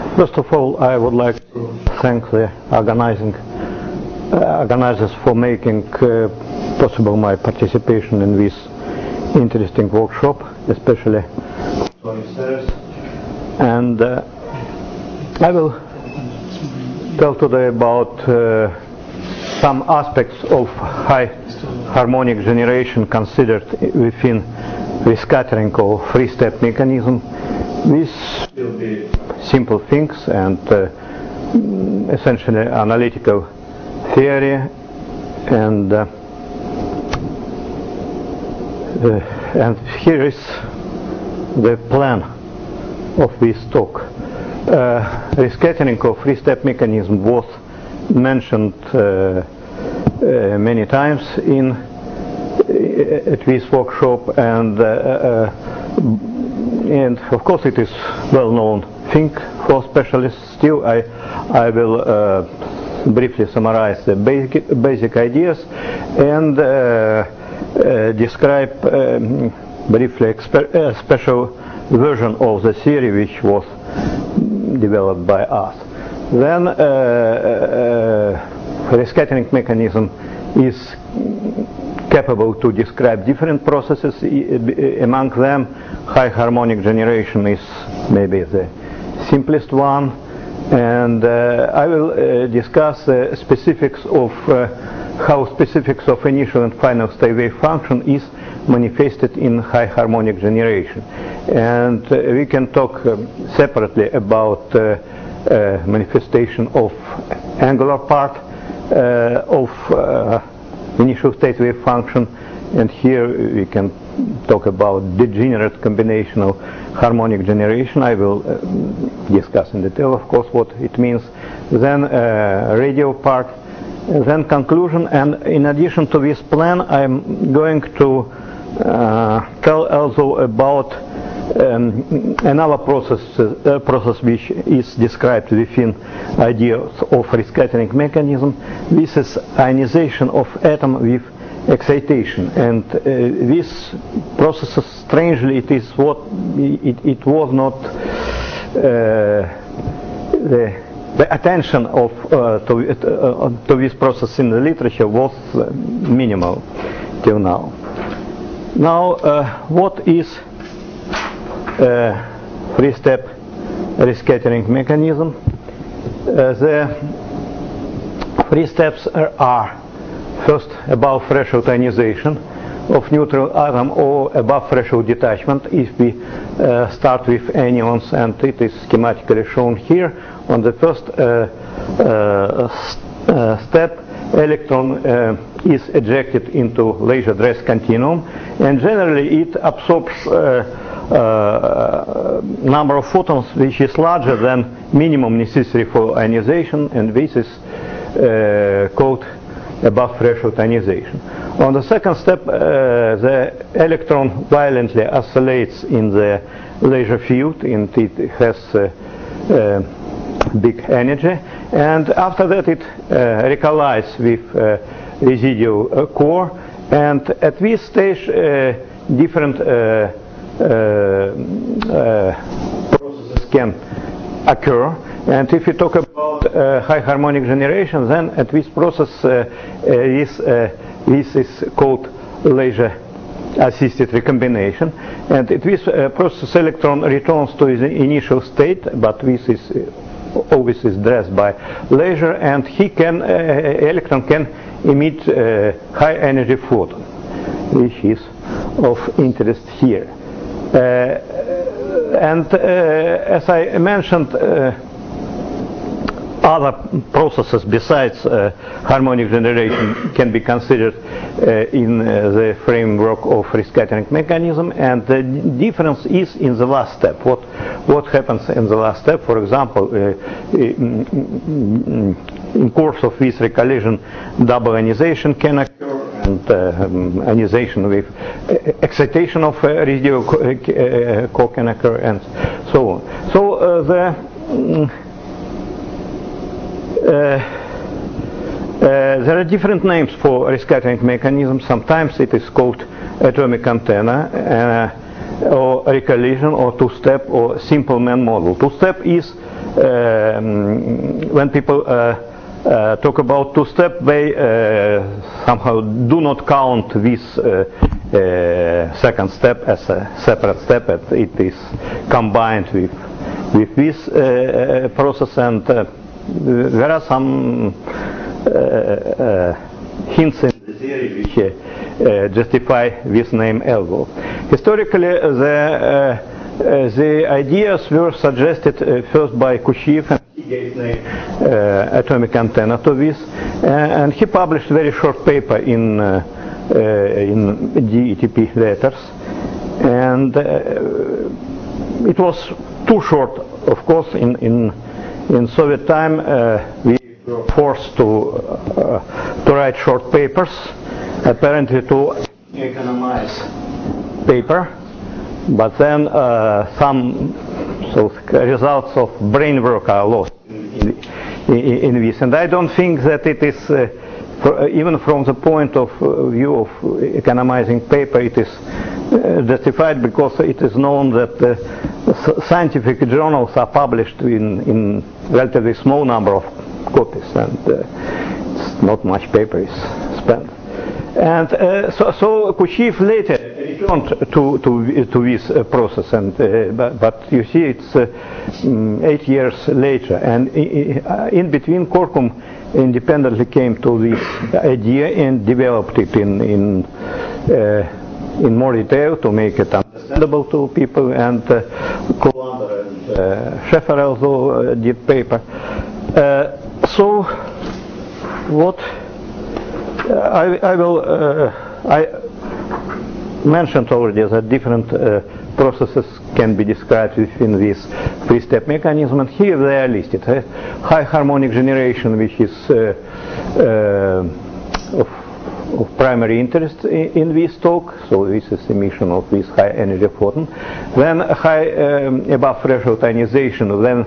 First of all, I would like to thank the organizers for making possible my participation in this interesting workshop, especially and I will tell today about some aspects of high harmonic generation considered within the scattering or three-step mechanism. These will be simple things and essentially analytical theory, and here is the plan of this talk. Rescattering of three-step mechanism was mentioned many times at this workshop, and of course it is well-known thing for specialists. Still, I will briefly summarize the basic ideas and describe briefly a special version of the theory which was developed by us. Then the scattering mechanism is capable to describe different processes. Among them, high harmonic generation is maybe the simplest one, and I will discuss specifics of how specifics of initial and final state wave function is manifested in high harmonic generation, and we can talk separately about manifestation of angular part of initial state wave function, and here we can talk about degenerate combinational harmonic generation. I will discuss in detail, of course, what it means. Then radial part, then conclusion, and in addition to this plan, I'm going to tell also about another process which is described within ideas of rescattering mechanism. This is ionization of atom with excitation, and this process, strangely, it was not the attention to this process in the literature was minimal till now. Now, what is three-step rescattering mechanism? The three steps are: first, above threshold ionization of neutral atom, or above threshold detachment if we start with anions, and it is schematically shown here. On the first step, electron is ejected into laser dress continuum, and generally it absorbs number of photons which is larger than minimum necessary for ionization, and this is called above threshold ionization. On the second step, the electron violently oscillates in the laser field, and it has big energy, and after that it recollides with residual core, and at this stage different processes can occur. And if you talk about high harmonic generation, then at this process this is called laser assisted recombination, and at this process electron returns to the initial state, but this is always is dressed by laser, and electron can emit high energy photon, which is of interest here. And as I mentioned, other processes besides harmonic generation can be considered in the framework of rescattering mechanism, and the difference is in the last step. What happens in the last step? For example, in course of this recollision, double ionization can occur, and ionization with excitation of residual core can occur, and so on. So there are different names for rescattering mechanism. Sometimes it is called atomic antenna, or recollision, or two-step, or simple man model. Two-step is when people talk about two-step, they somehow do not count this second step as a separate step. It is combined with this process, and there are some hints in the theory which justify this name algo. Historically, the ideas were suggested first by Kushiev, and he gave name atomic antenna to this, and he published a very short paper in DETP letters, and it was too short, of course. In Soviet time, we were forced to write short papers, apparently to economize paper, but then some results of brain work are lost in this, and I don't think that it is, even from the point of view of economizing paper, it is justified, because it is known that scientific journals are published in relatively small number of copies, and it's not much paper is spent. And so Kushiev later returned to this process, and but you see, it's 8 years later, and in between, Corkum independently came to this idea and developed it in more detail to make it understandable to people, and Kullander and Scheffer also did paper. So what I mentioned already that different processes can be described within this three-step mechanism, and here they are listed. High harmonic generation, which is of primary interest in this talk, so this is emission of this high energy photon. Then high above threshold ionization, then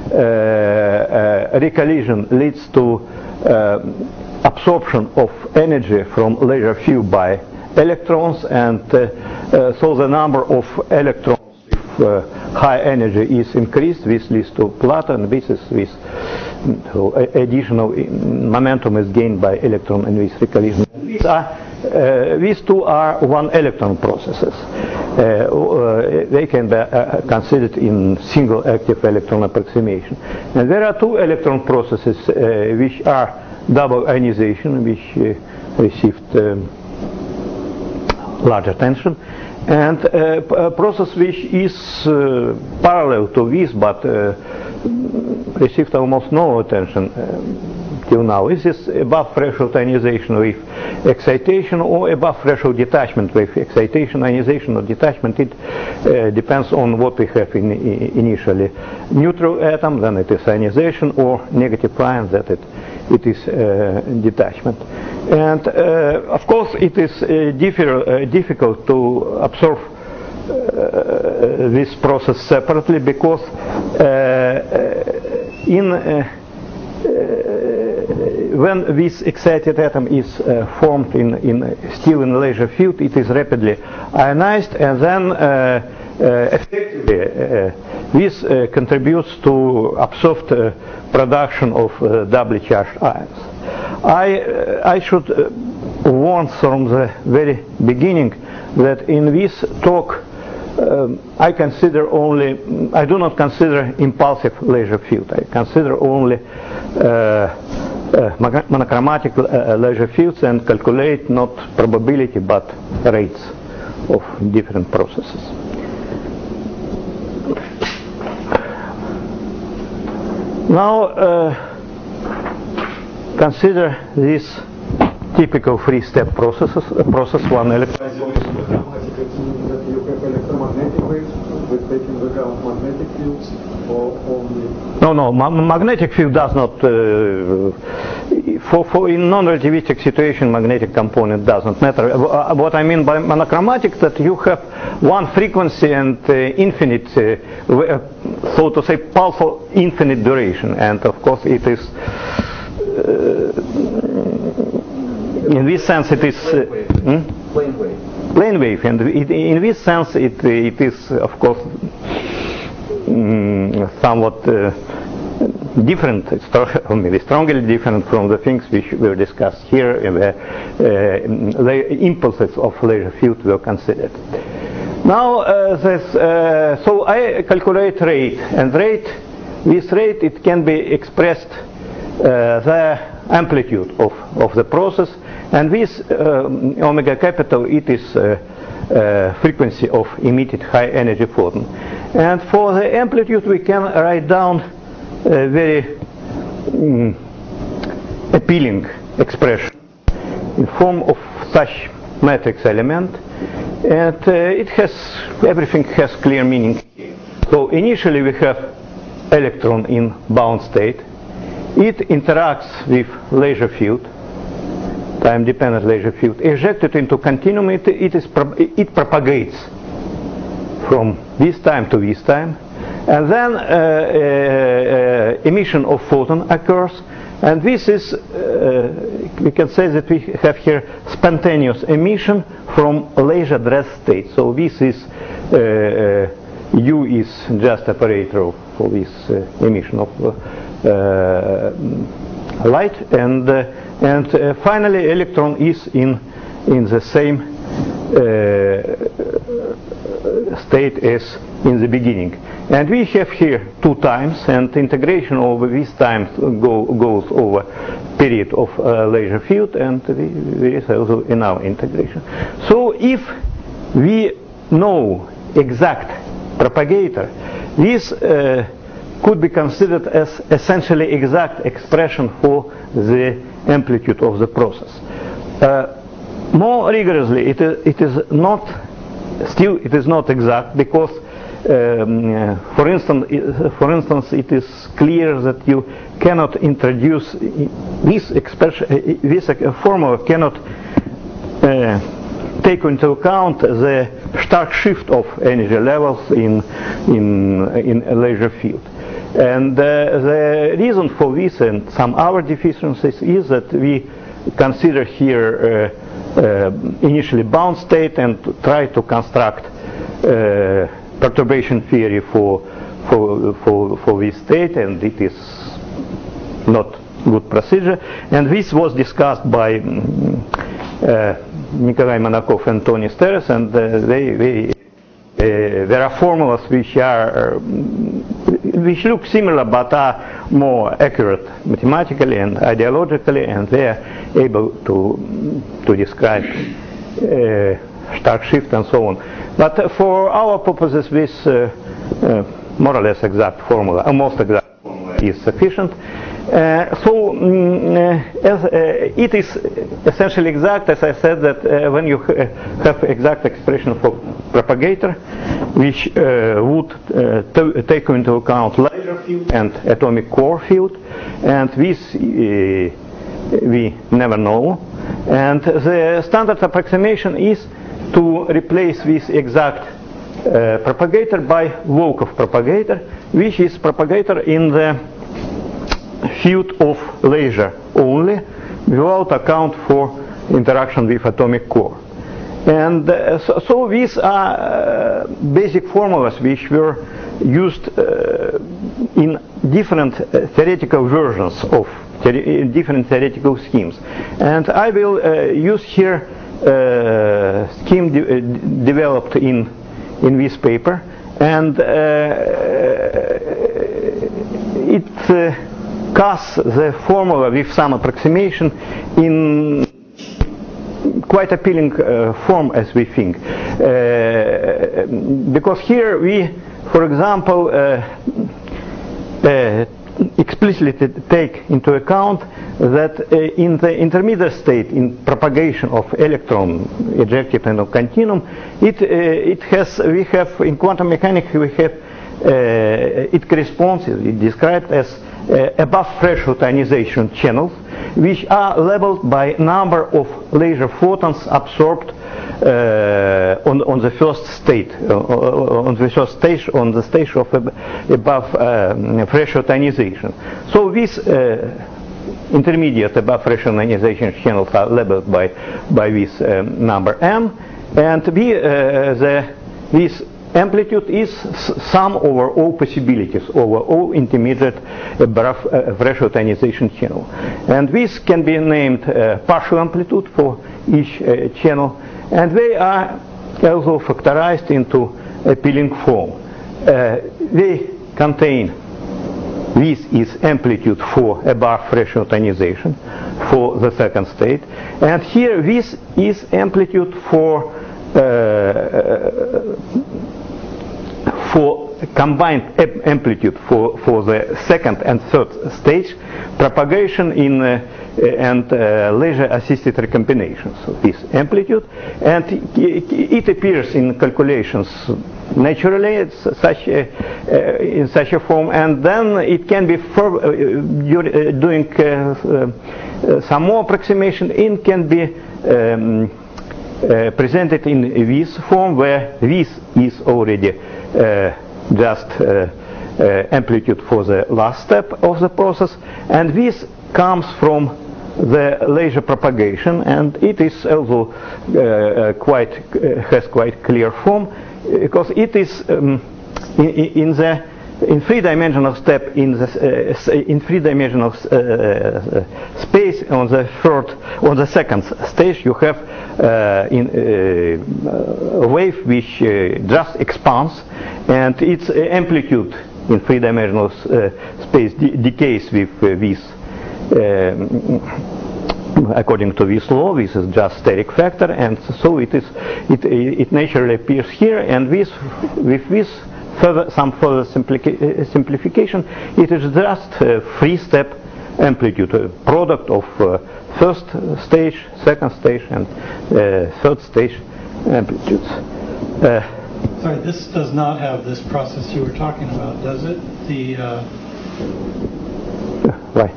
recollision leads to absorption of energy from laser field by electrons, and so the number of electrons with high energy is increased. This leads to Plato, and this is this. So additional momentum is gained by electron in this recollision. These two are one electron processes. They can be considered in single active electron approximation. And there are two electron processes which are double ionization, which received large attention, and a process which is parallel to this, but received almost no attention till now. This is above threshold ionization with excitation, or above threshold detachment with excitation, ionization, or detachment. It depends on what we have initially. Neutral atom, then it is ionization, or negative ion, that it is detachment. And of course it is difficult to observe this process separately, because when this excited atom is formed still in laser field, it is rapidly ionized, and then effectively this contributes to observed production of doubly charged ions. I should warn from the very beginning that in this talk I do not consider impulsive laser field. I consider only monochromatic laser fields, and calculate not probability but rates of different processes. Now consider this typical three-step processes. Process one, electromagnetic waves with taking into account magnetic fields, or only? No, magnetic field does not. For in non-relativistic situation, magnetic component doesn't matter. What I mean by monochromatic, that you have one frequency and infinite, so to say, pulse for infinite duration, and of course it is. In this sense, it is plane wave. Plane wave, and in this sense, it is of course somewhat different, or maybe strongly different from the things which were discussed here, where the impulses of laser field were considered. Now, so I calculate rate, and this rate, it can be expressed the amplitude of the process, and this omega capital, it is frequency of emitted high energy photon. And for the amplitude, we can write down a very appealing expression in form of such matrix element, and everything has clear meaning. So initially we have electron in bound state. It interacts with laser field, time-dependent laser field, ejected into continuum. It propagates from this time to this time, and then emission of photon occurs, and this is, we can say that we have here spontaneous emission from laser dress state. So this is U is just operator for this emission of light, and finally electron is in the same state as in the beginning. And we have here 2 times, and integration over this time goes over period of laser field, and there is also in our integration. So if we know exact propagator, this could be considered as essentially exact expression for the amplitude of the process. More rigorously, it is not exact, because for instance, it is clear that you cannot introduce this expression, this formula cannot take into account the stark shift of energy levels in a laser field. And the reason for this and some other deficiencies is that we consider here initially bound state and try to construct perturbation theory for this state, and it is not good procedure. And this was discussed by Nikolai Monakov and Tony Steres, and there are formulas which look similar but are more accurate mathematically and ideologically, and they are able to describe stark shift and so on. But for our purposes, this more or less exact formula, most exact formula, is sufficient. It is essentially exact, as I said, that when you have exact expression for propagator, which would take into account laser field and atomic core field, and this we never know. And the standard approximation is to replace this exact propagator by Volkov propagator, which is propagator in the field of laser only, without account for interaction with atomic core. And so these are basic formulas which were used in different theoretical versions of different theoretical schemes. And I will use here scheme developed in this paper, and it casts the formula with some approximation in quite appealing form, as we think, because here we, for example, explicitly take into account that in the intermediate state, in propagation of electron ejected into continuum, we have in quantum mechanics we have it corresponds, it's described as above threshold ionization channels, which are labeled by number of laser photons absorbed on the first state, on the stage of above threshold ionization. So these intermediate above threshold ionization channels are labeled by this number m, and this amplitude is sum over all possibilities, over all intermediate threshold ionization channel. And this can be named partial amplitude for each channel, and they are also factorized into a peeling form. They contain, this is amplitude for above threshold ionization for the second state, and here this is amplitude for combined amplitude for the second and third stage propagation in and laser assisted recombination. So this amplitude, and it appears in calculations naturally in such a form, and then it can be doing some more approximation. It can be presented in this form, where this is already just amplitude for the last step of the process, and this comes from the laser propagation, and it is also has quite clear form, because it is in three-dimensional step in three-dimensional space on the second stage. You have a wave which just expands, and its amplitude in three-dimensional space decays with this. According to this law, this is just steric factor, and so it naturally appears here. And with this some further simplification, it is just a three-step amplitude, a product of first stage, second stage, and third stage amplitudes. Sorry, this does not have this process you were talking about, does it? Right.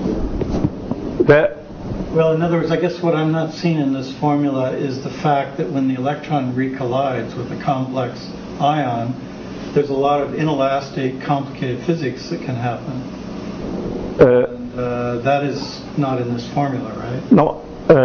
Well, in other words, I guess what I'm not seeing in this formula is the fact that when the electron recollides with a complex ion, there's a lot of inelastic, complicated physics that can happen. That is not in this formula, right? No.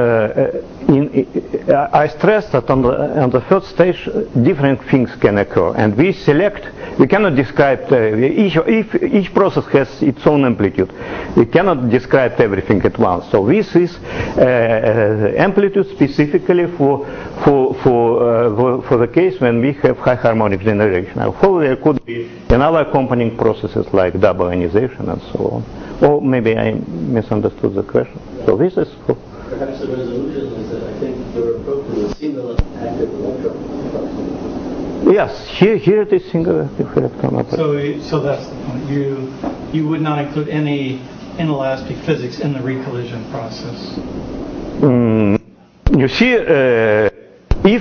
I stressed that on the third stage different things can occur, and we cannot describe each process has its own amplitude. We cannot describe everything at once. So this is amplitude specifically for the case when we have high harmonic generation. Although there could be another accompanying processes like double ionization and so on. Or maybe I misunderstood the question. So this is for perhaps the resolution is that I think your approach is a single active electron. Yes, here it is single active electron. So that's the point. You would not include any inelastic physics in the recollision process. You see, if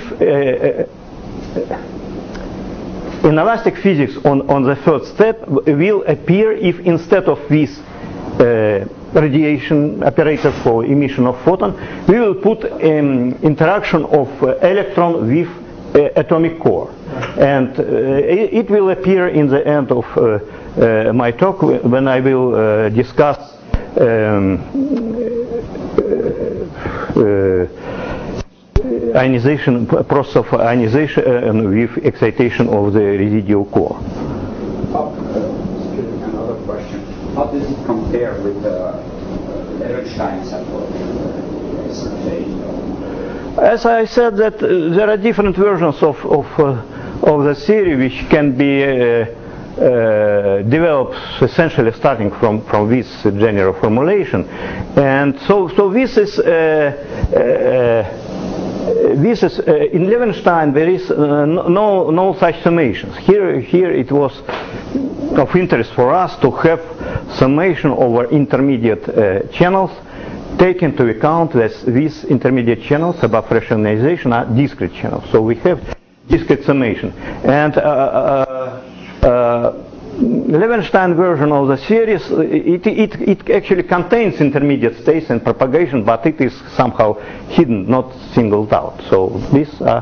inelastic physics on the third step will appear if instead of this radiation operator for emission of photon, we will put interaction of electron with atomic core, and it will appear in the end of my talk when I will discuss ionization, process of ionization with excitation of the residual core. Another question. How does it compare with Ehrenstein's approach? As I said, that there are different versions of the theory which can be developed essentially starting from this general formulation, and so this is in Levenshtein there is no such summations. Here it was of interest for us to have summation over intermediate channels, take into account that these intermediate channels above threshold ionization are discrete channels. So we have discrete summation, and Levenshtein version of the series, it actually contains intermediate states and propagation, but it is somehow hidden, not singled out. So these are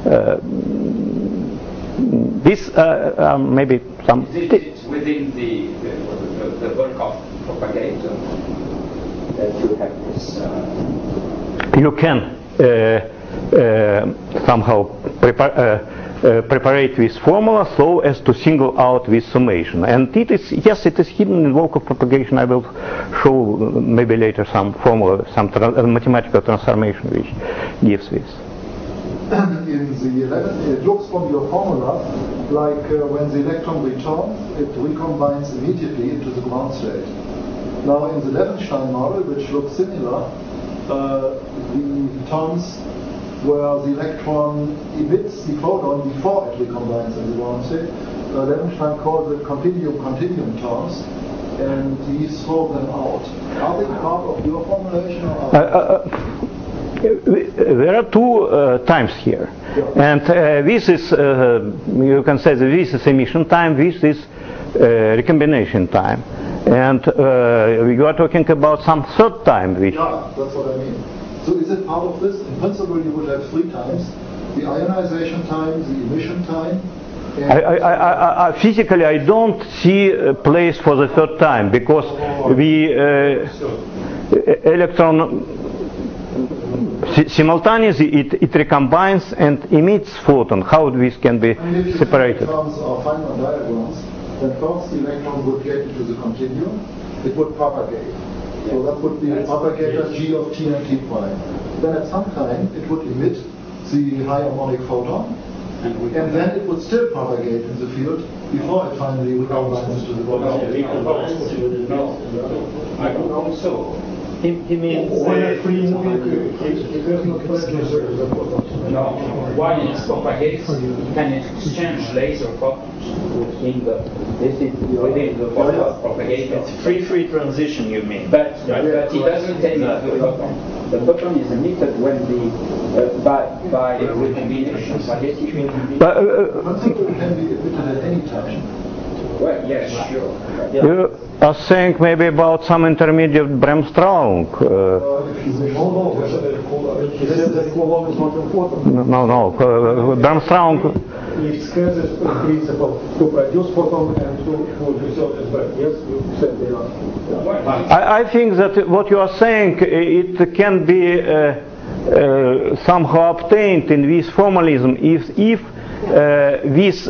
maybe some. It's within the work of propagator that you have this. You can somehow preparate this formula so as to single out this summation. And it is, yes, it is hidden in Volkov propagation. I will show maybe later some formula, some mathematical transformation which gives this. In the 11th, it looks from your formula like when the electron returns, it recombines immediately into the ground state. Now in the Levenshtein model, which looks similar, the terms where the electron emits the photon before it recombines in the ground state, Levenshtein calls it continuum terms, and we throw them out. Are they part of your formulation or there are two times here, and this is, you can say that this is emission time, this is recombination time, and you are talking about some third time which... Yeah, that's what I mean. So is it part of this? In principle you would have three times: the ionization time, the emission time. I physically I don't see a place for the third time, because the electron simultaneously it recombines and emits photon. How this can be separated? If you terms of Feynman diagrams, then first the electron would get into the continuum, it would propagate. So that would be a propagator G of T and T prime. Then at some time it would emit the high harmonic photon, and then it would still propagate in the field before it finally recombines into the body. I don't know so. He means When a free moving, it has no pleasure. No, while it propagates, it can exchange laser photons within the photon propagator. It's free transition, you mean? But it doesn't emit the photon. The photon is emitted when by recombination. But, Principle can be emitted at any time. Well, yes, sure. you are saying maybe about some intermediate Bremsstrahlung. If you He said that Coulomb is not important. No, Bremsstrahlung. It scares the principle to produce photon and to resolve as well. Yes, you said they are. I think that what you are saying, it can be somehow obtained in this formalism if this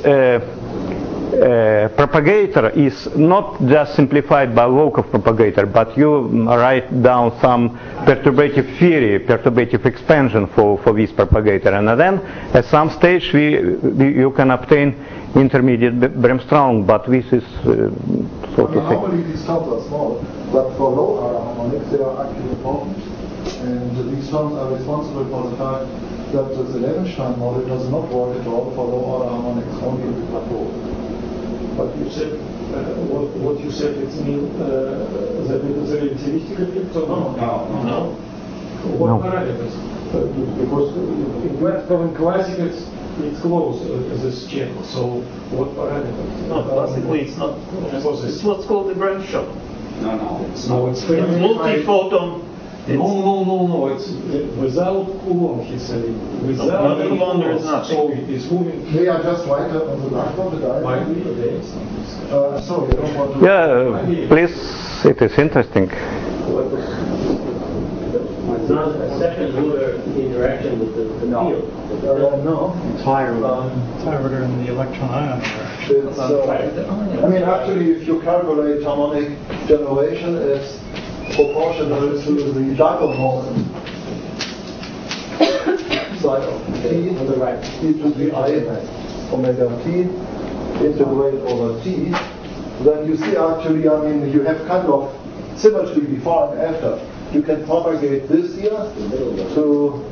propagator is not just simplified by Volkov propagator, but you write down some perturbative theory, perturbative expansion for this propagator, and then at some stage you can obtain intermediate Bremsstrahlung, but this is so to say. Normally these terms are small, but for low order harmonics they are actually important. And these terms are responsible for the fact that the Levenshtein model does not work at all for low order harmonics, only in the plateau. But you said, what you said, it means that it is a relativistic effect or no? No. What No. parameters? Because in Western classical it's close, this channel, so what parameters? No, classically it's not. It's what's called the Brems shock. No. It's Multi-photon. No, it's without Coulomb, he said. Without Not any Coulomb, there is photons. nothing. So it is moving. May I just write that on the blackboard, the Might diagram? be, okay. Sorry, I don't want to... Yeah, please, it is interesting. it's not a second order interaction with the field. No. Thyroid in the electron ion interaction. It's, I mean, actually, if you calculate harmonic generation, it's proportional to the dipole moment. Sine of t On the right. e to the I omega t integrate over t. Then you see actually, I mean, you have kind of symmetry before and after. You can propagate this here to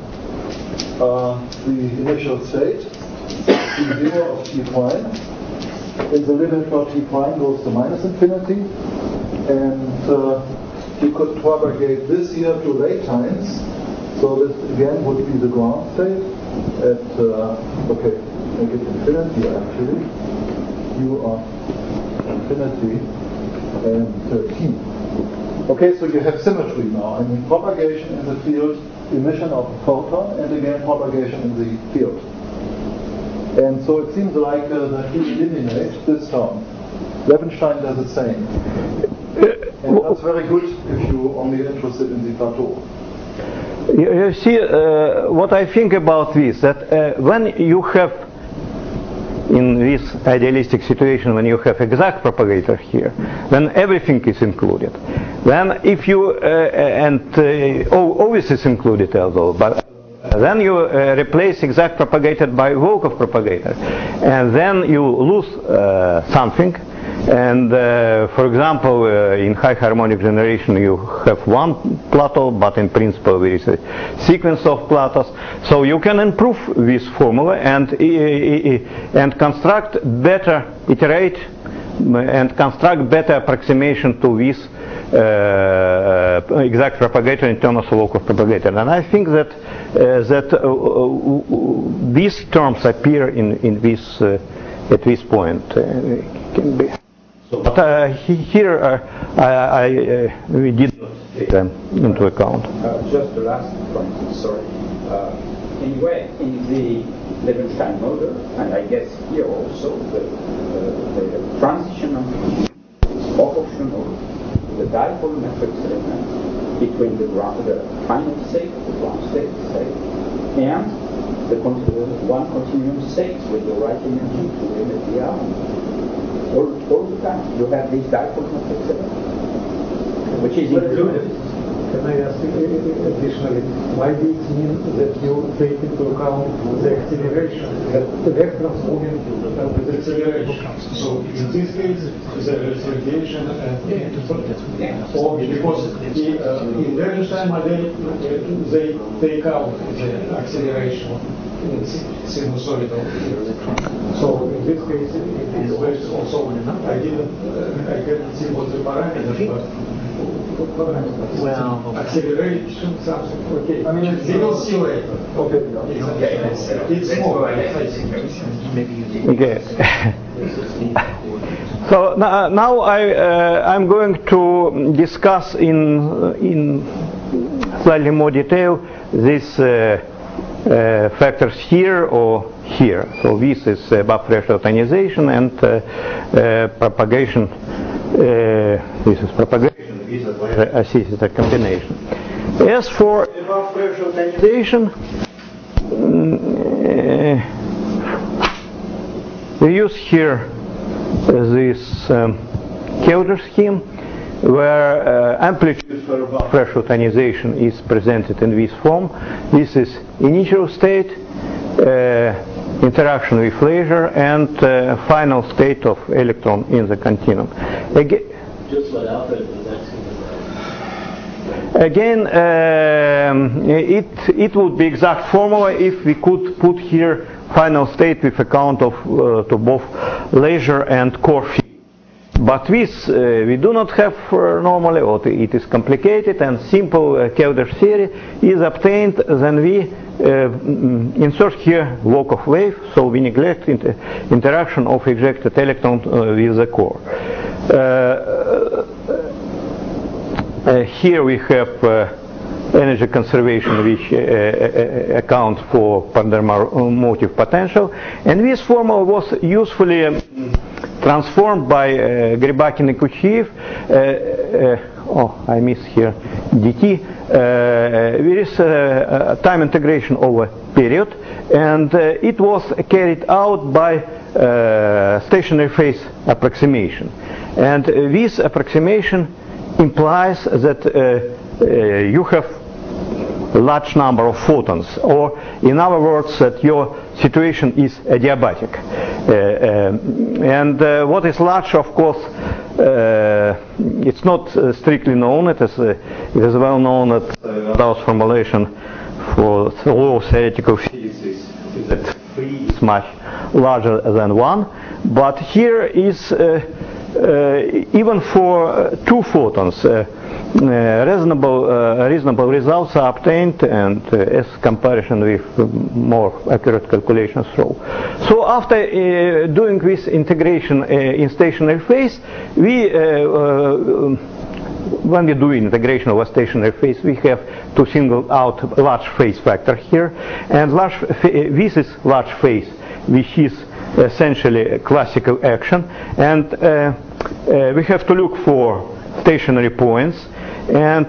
the initial state, T0 of t prime. In the limit where t prime goes to minus infinity, and you could propagate this here to late times. So this again would be the ground state at okay, make it infinity actually. U of infinity and t. Okay, so you have symmetry now. I mean, propagation in the field, emission of a photon, and again propagation in the field. And so it seems like that you eliminate this term. Levenshtein does the same. And that's very good if you're only interested in the plateau. You see, what I think about this, that when you have in this idealistic situation when you have exact propagator here, then everything is included. Then if you, always is included although, but then you replace exact propagator by Volkov propagator, and then you lose something. And for example, in high harmonic generation you have one plateau, but in principle there is a sequence of plateaus. So you can improve this formula and construct better, iterate and construct better approximation to this exact propagator in terms of Volkov propagator. And I think that these terms appear in this at this point. Can be. But here we did not take them into account. Just the last point, sorry. Anyway, in the Levenshtein model, and I guess here also, the transition of is proportional to the dipole matrix element between the final state, the ground state, and the one continuum state with the right energy to limit the arm. All the time you have this dipole matrix element, which is included. Can I ask additionally, why do it mean that you take into account the acceleration, that the vectors moving with acceleration? So in this case, there is radiation or because in Levenshtein model they take out the acceleration sinusoidal. So in this case, it is also I cannot see what the parameters, but well, acceleration, something. Okay. I mean, it's zero oscillator. Okay. It's more. Okay. So now I'm going to discuss in slightly more detail these factors here or here. So this is above threshold ionization and propagation. This is propagation. Assisted combination. As for above threshold ionization, we use here this Kelder scheme where amplitude for above threshold ionization is presented in this form. This is initial state, interaction with laser, and final state of electron in the continuum. Just what Alfred was asking about. Again, it would be exact formula if we could put here final state with account of to both laser and core field. But this we do not have normally, or it is complicated, and simple Kelder theory is obtained. Then we insert here Volkov wave, so we neglect interaction of ejected electron with the core. Here we have energy conservation, which accounts for Pandermotive potential, and this formula was usefully transformed by Gribakin and Kuchiev. I miss here dt. There is time integration over period, and it was carried out by stationary phase approximation. And this approximation implies that you have a large number of photons, or in other words, that your situation is adiabatic. And what is large, of course, it's not strictly known. It is well known that Gauss formulation for low theoretical physics is that 3 is much larger than 1. But here is even for 2 photons, reasonable results are obtained, and as comparison with more accurate calculations show. So after doing this integration in stationary phase, when we do integration of a stationary phase, we have to single out large phase factor here, and this is large phase, which is essentially classical action, and we have to look for stationary points, and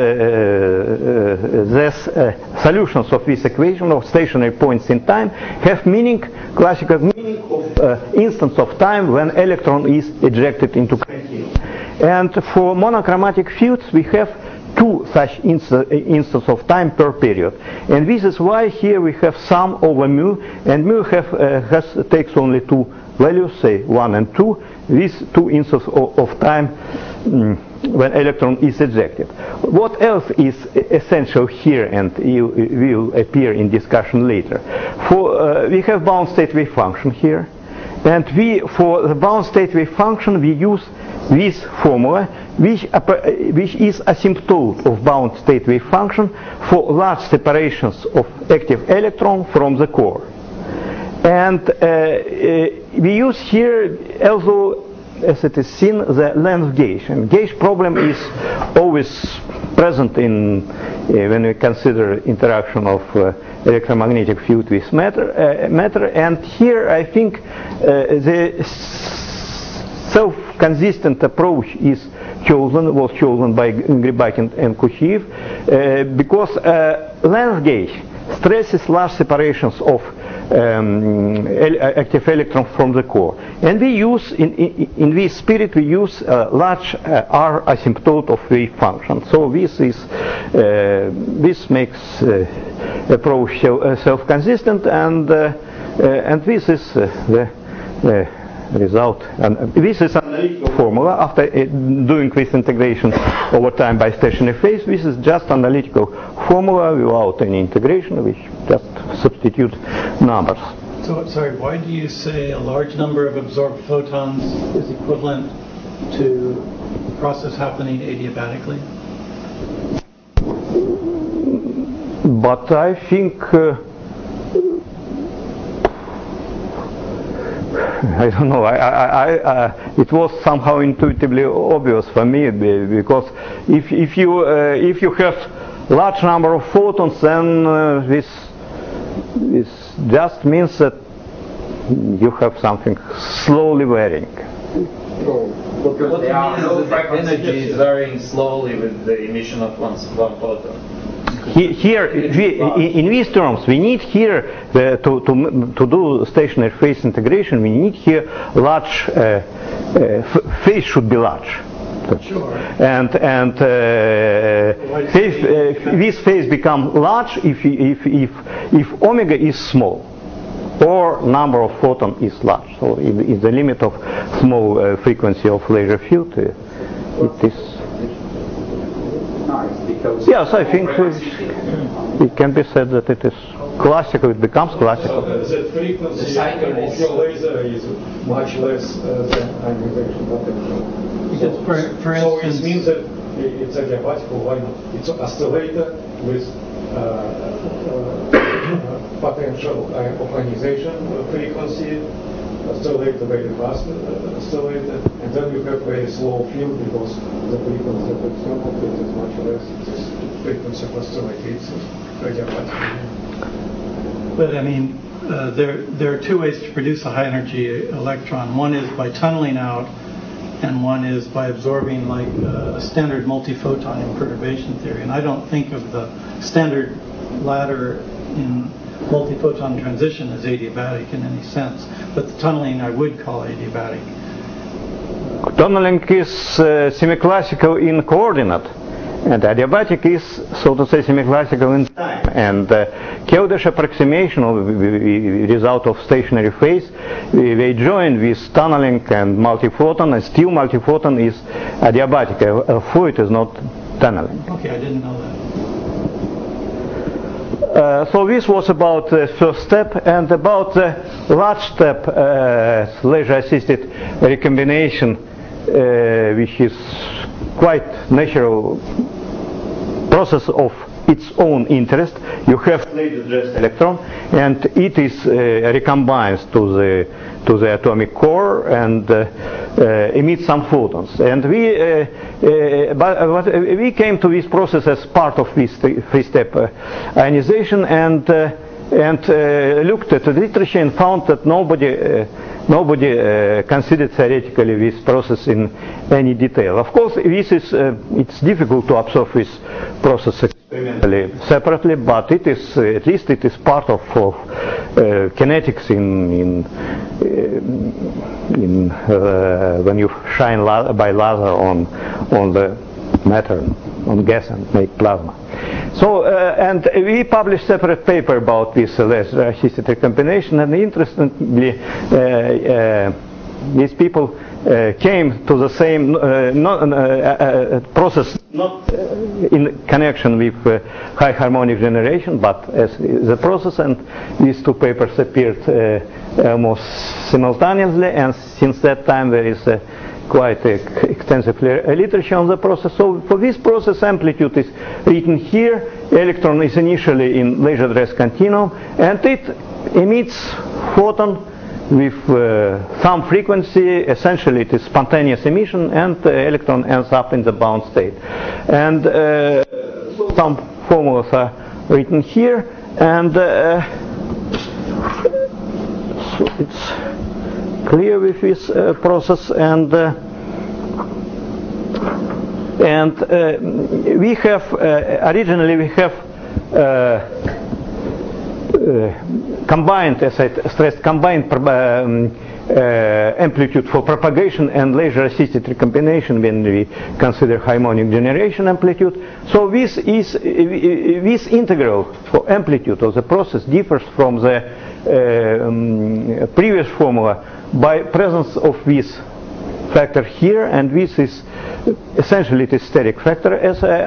the solutions of this equation of stationary points in time have classical meaning of instance of time when electron is ejected into continuum. And for monochromatic fields we have two such instances of time per period, and this is why here we have sum over mu, and mu takes only two values, say 1 and 2, these two instances of time when electron is ejected. What else is essential here, and will appear in discussion later? We have bound state wave function here, and for the bound state wave function we use this formula, which is asymptote of bound state wave function for large separations of active electron from the core. And we use here, although as it is seen, the length gauge. And gauge problem is always present in when we consider interaction of electromagnetic field with matter. And here I think the self-consistent approach was chosen by Gribakin and Kuchiev because length gauge stresses large separations of active electron from the core, and we use in this spirit we use large R asymptote of wave function. So this makes approach self-consistent, and this is the result. And this is an analytical formula after doing this integration over time by stationary phase. This is just analytical formula without any integration, which just substitute numbers. So, sorry, why do you say a large number of absorbed photons is equivalent to the process happening adiabatically? But I think I don't know. It was somehow intuitively obvious for me, because if you have large number of photons, then this just means that you have something slowly varying. What you mean is that energy is varying slowly with the emission of one photon. Here, in these terms, we need here to do stationary phase integration. We need here large phase should be large. Sure. And this phase become large if omega is small, or number of photon is large. So in the limit of small frequency of laser field, it is. Yes, I think it can be said that it is classical. It becomes classical. So the frequency of your laser is much less than ionization potential. For So instance, it means that it's adiabatical. Why not? It's an oscillator with potential of ionization frequency. Oscillator very fast oscillator, and then you have very slow field because the frequency of external field is much less. This frequency of oscillator is adiabatic. but I mean, there are two ways to produce a high energy electron. One is by tunneling out, and one is by absorbing, like a standard multi-photon in perturbation theory. And I don't think of the standard ladder in multi-photon transition as adiabatic in any sense, but the tunneling I would call adiabatic. Tunneling is semi-classical in coordinate, and adiabatic is, so to say, semi-classical in time. And Keldysh approximation of the result of stationary phase, they join with tunneling and multi-photon, and still multi-photon is adiabatic. A fluid is not tunneling. Okay, I didn't know that. So this was about the first step, and about the large step, laser-assisted recombination, which is quite natural process of its own interest. You have laser-dressed electron, and it is recombines to the atomic core and emits some photons. And we came to this process as part of this three-step ionization, and and looked at the literature and found that nobody considered theoretically this process in any detail. Of course, this is it's difficult to observe this process experimentally separately, but it is at least it is part of kinetics in when you shine by laser on the matter, on gas, and make plasma. So and we published separate paper about this laser-assisted recombination, and interestingly these people came to the same process, not in connection with high harmonic generation, but as the process, and these two papers appeared almost simultaneously, and since that time there is quite extensive literature on the process. So for this process, amplitude is written here, electron is initially in laser dress continuum, and it emits photon with some frequency. Essentially it is spontaneous emission, and the electron ends up in the bound state. And some formulas are written here, and so it's clear with this process, and we have originally we have combined, as I stressed, combined amplitude for propagation and laser-assisted recombination when we consider harmonic generation amplitude. So this integral for amplitude of the process differs from the previous formula by presence of this factor here, and this is essentially the steric factor, as I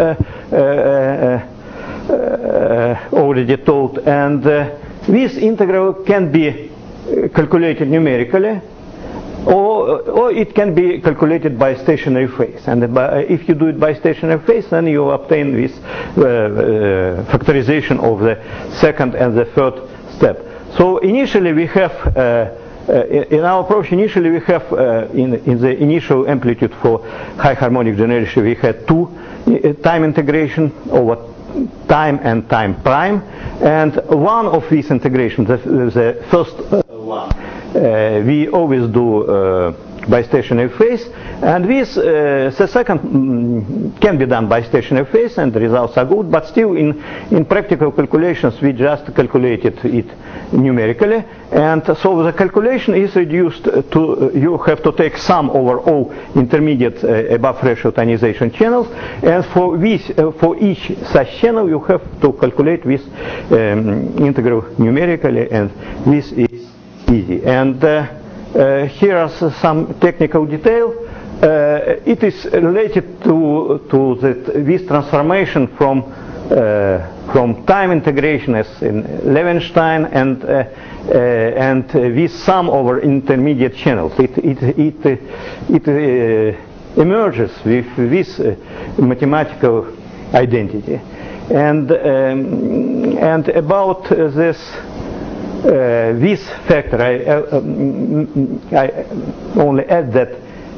already told, and this integral can be calculated numerically, or it can be calculated by stationary phase. And if you do it by stationary phase, then you obtain this factorization of the second and the third step. So initially we have in our approach, initially we have in the initial amplitude for high harmonic generation, we had two time integration over time and time prime, and one of these integrations, the first one, we always do by stationary phase, and this the second can be done by stationary phase, and the results are good, but still in practical calculations we just calculated it numerically, and so the calculation is reduced to you have to take sum over all intermediate above threshold ionization channels, and for each such channel you have to calculate this integral numerically, and this is easy. And here are some technical detail. It is related to this transformation from time integration as in Levenshtein and this sum over intermediate channels. It emerges with this mathematical identity, and about this factor, I only add that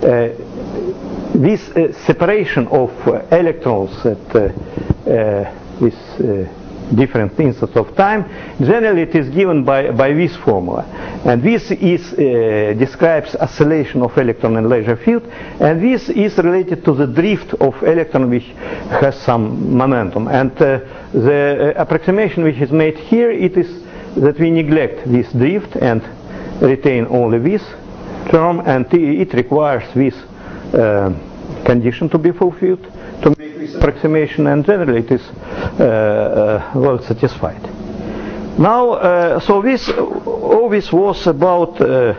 this separation of electrons at this different instance of time, generally it is given by this formula, and this is describes oscillation of electron in laser field, and this is related to the drift of electron which has some momentum, and the approximation which is made here, it is that we neglect this drift and retain only this term, and it requires this condition to be fulfilled to make this approximation, and generally it is well satisfied. Now, so all this was about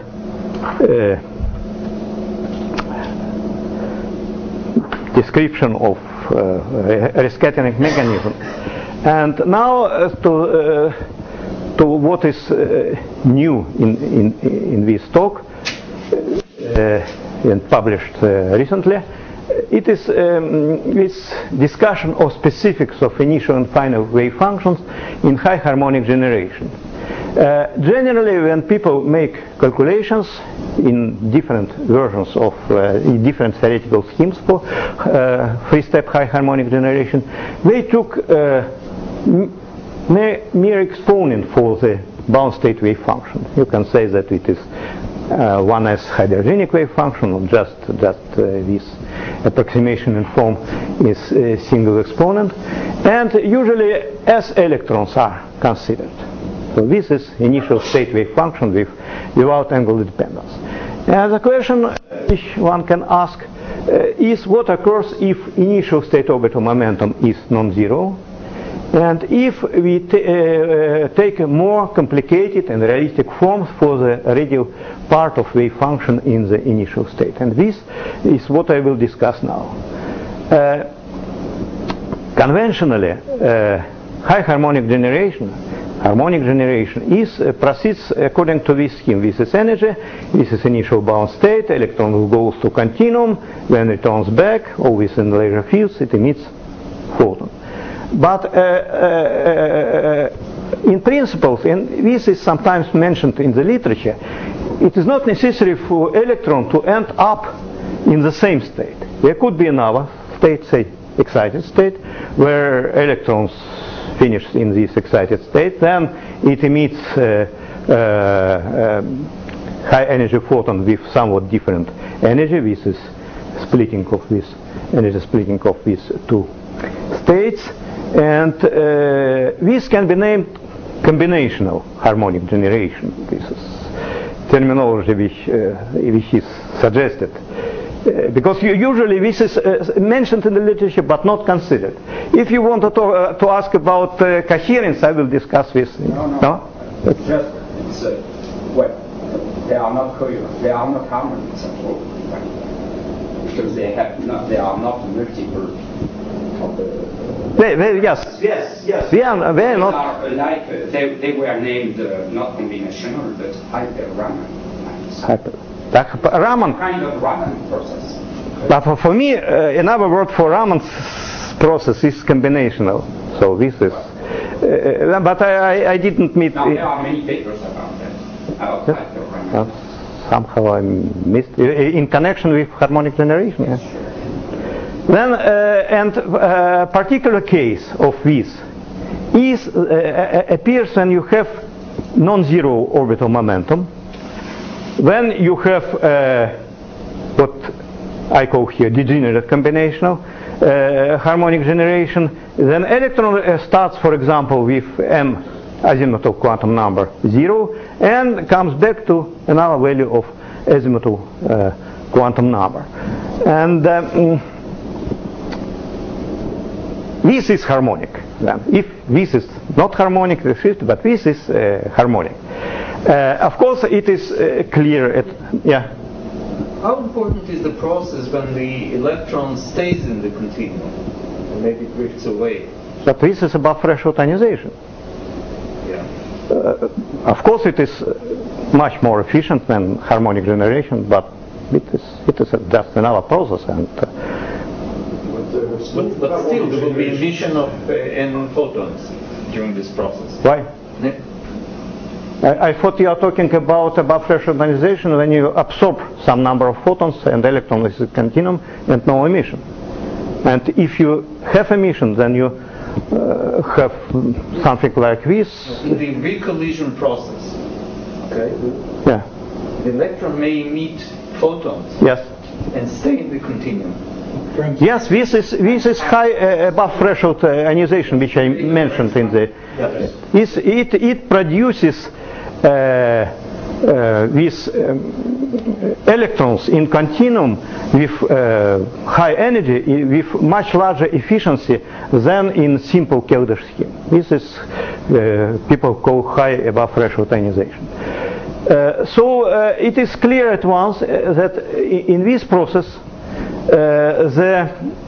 description of rescattering mechanism, and now to what is new in this talk and published recently. It is this discussion of specifics of initial and final wave functions in high harmonic generation. Generally, when people make calculations in different versions of in different theoretical schemes for three-step high harmonic generation, they took mere exponent for the bound state wave function. You can say that it is 1s hydrogenic wave function, or just this approximation in form is a single exponent, and usually s electrons are considered. So this is initial state wave function without angular dependence. And the question which one can ask is what occurs if initial state orbital momentum is non-zero, and if we take a more complicated and realistic forms for the radial part of wave function in the initial state. And this is what I will discuss now. Conventionally, high harmonic generation proceeds according to this scheme. This is energy, this is initial bound state, electron goes to continuum, then returns back, always in laser fields, it emits photon. But in principle, and this is sometimes mentioned in the literature, it is not necessary for electron to end up in the same state. There could be another state, say excited state, where electrons finish in this excited state, then it emits high energy photon with somewhat different energy. This is splitting of this energy, splitting of these two states, and this can be named combinational harmonic generation. This is terminology which is suggested. Because usually this is mentioned in the literature but not considered. If you want to ask about coherence, I will discuss this. No? It's just, well, they are not coherent. They are not harmonics at all. Because they are not multiple of the... Yes. They are not... They were named not combinational, but hyper-Raman. Raman. Kind of Raman process. But for me, another word for Raman's process is combinational. So this is... but I didn't meet... Now, there are many papers about that. About hyper-Raman. Somehow I missed in connection with harmonic generation. Yeah. Then, and particular case of this is appears when you have non-zero orbital momentum. When you have what I call here degenerate combinational harmonic generation, then electron starts, for example, with m azimuthal quantum number 0 and comes back to another value of azimuthal quantum number. And this is harmonic. Then, if this is not harmonic, but this is harmonic. Of course, it is clear. Yeah. How important is the process when the electron stays in the continuum and maybe drifts away? But this is above threshold ionization. Yeah. Of course, it is much more efficient than harmonic generation, but it is just another process. And but still, there will be emission of n photons during this process. Why? I thought you are talking about above threshold ionization when you absorb some number of photons and electron is a continuum and no emission. And if you have emission, then you have something like this. In the recollision process, okay? Yeah. The electron may emit photons. Yes. And stay in the continuum. Yes, this is high above threshold ionization, which I mentioned in the. It produces these electrons in continuum with high energy, with much larger efficiency than in simple Keldysh scheme. This is people call high above threshold ionization. So it is clear at once that in this process the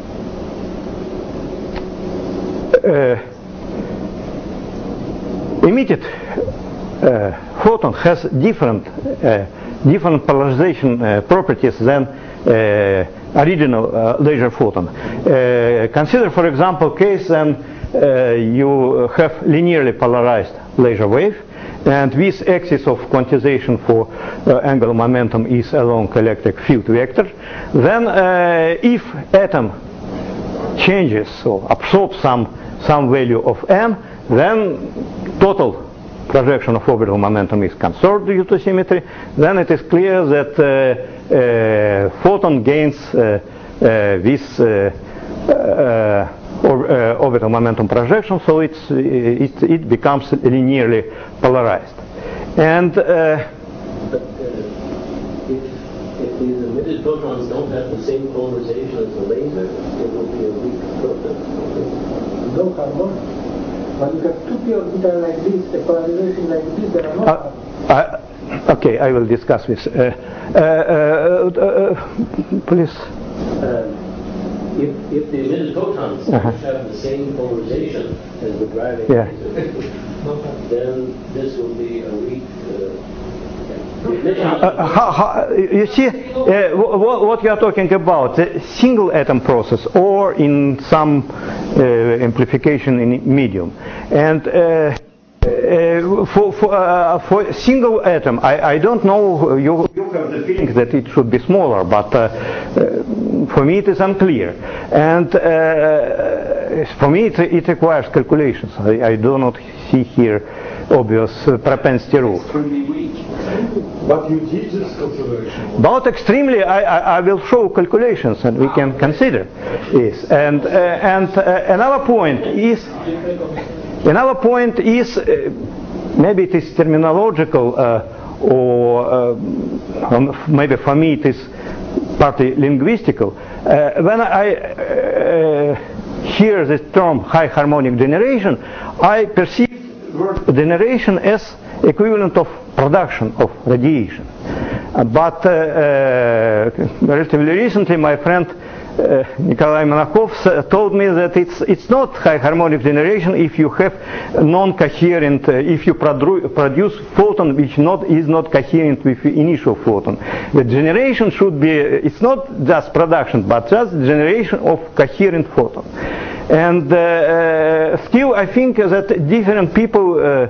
emitted photon has different polarization properties than original laser photon. Consider, for example, case when you have linearly polarized laser wave, and this axis of quantization for angular momentum is along electric field vector. Then, if atom changes or absorbs some value of m, then total projection of orbital momentum is conserved due to symmetry, then it is clear that photon gains this orbital momentum projection, so it becomes linearly polarized. And if these emitted photons don't have the same polarization as the laser, it will be a weak photon. No harmonic. But you have two p orbital like this, the polarization like this, there are no. Okay, I will discuss this. Please. If the emitted photons have the same polarization as the driving laser, then this will be a weak. You see, what you are talking about, the single atom process or in some amplification in medium. And for single atom, I don't know, you have the feeling that it should be smaller, but for me it is unclear. And for me it requires calculations. I do not see here obvious propensity rule. But you did this calculation. About extremely, I will show calculations and we can consider this. And another point is, maybe it is terminological or maybe for me it is partly linguistical. When I hear the term high harmonic generation, I perceive word generation as equivalent of production of radiation. But relatively recently my friend Nikolai Monakov told me that it's not high harmonic generation if you have non-coherent, if you produce photon which is not coherent with the initial photon. The generation should be, it's not just production, but just generation of coherent photon. And still I think that different people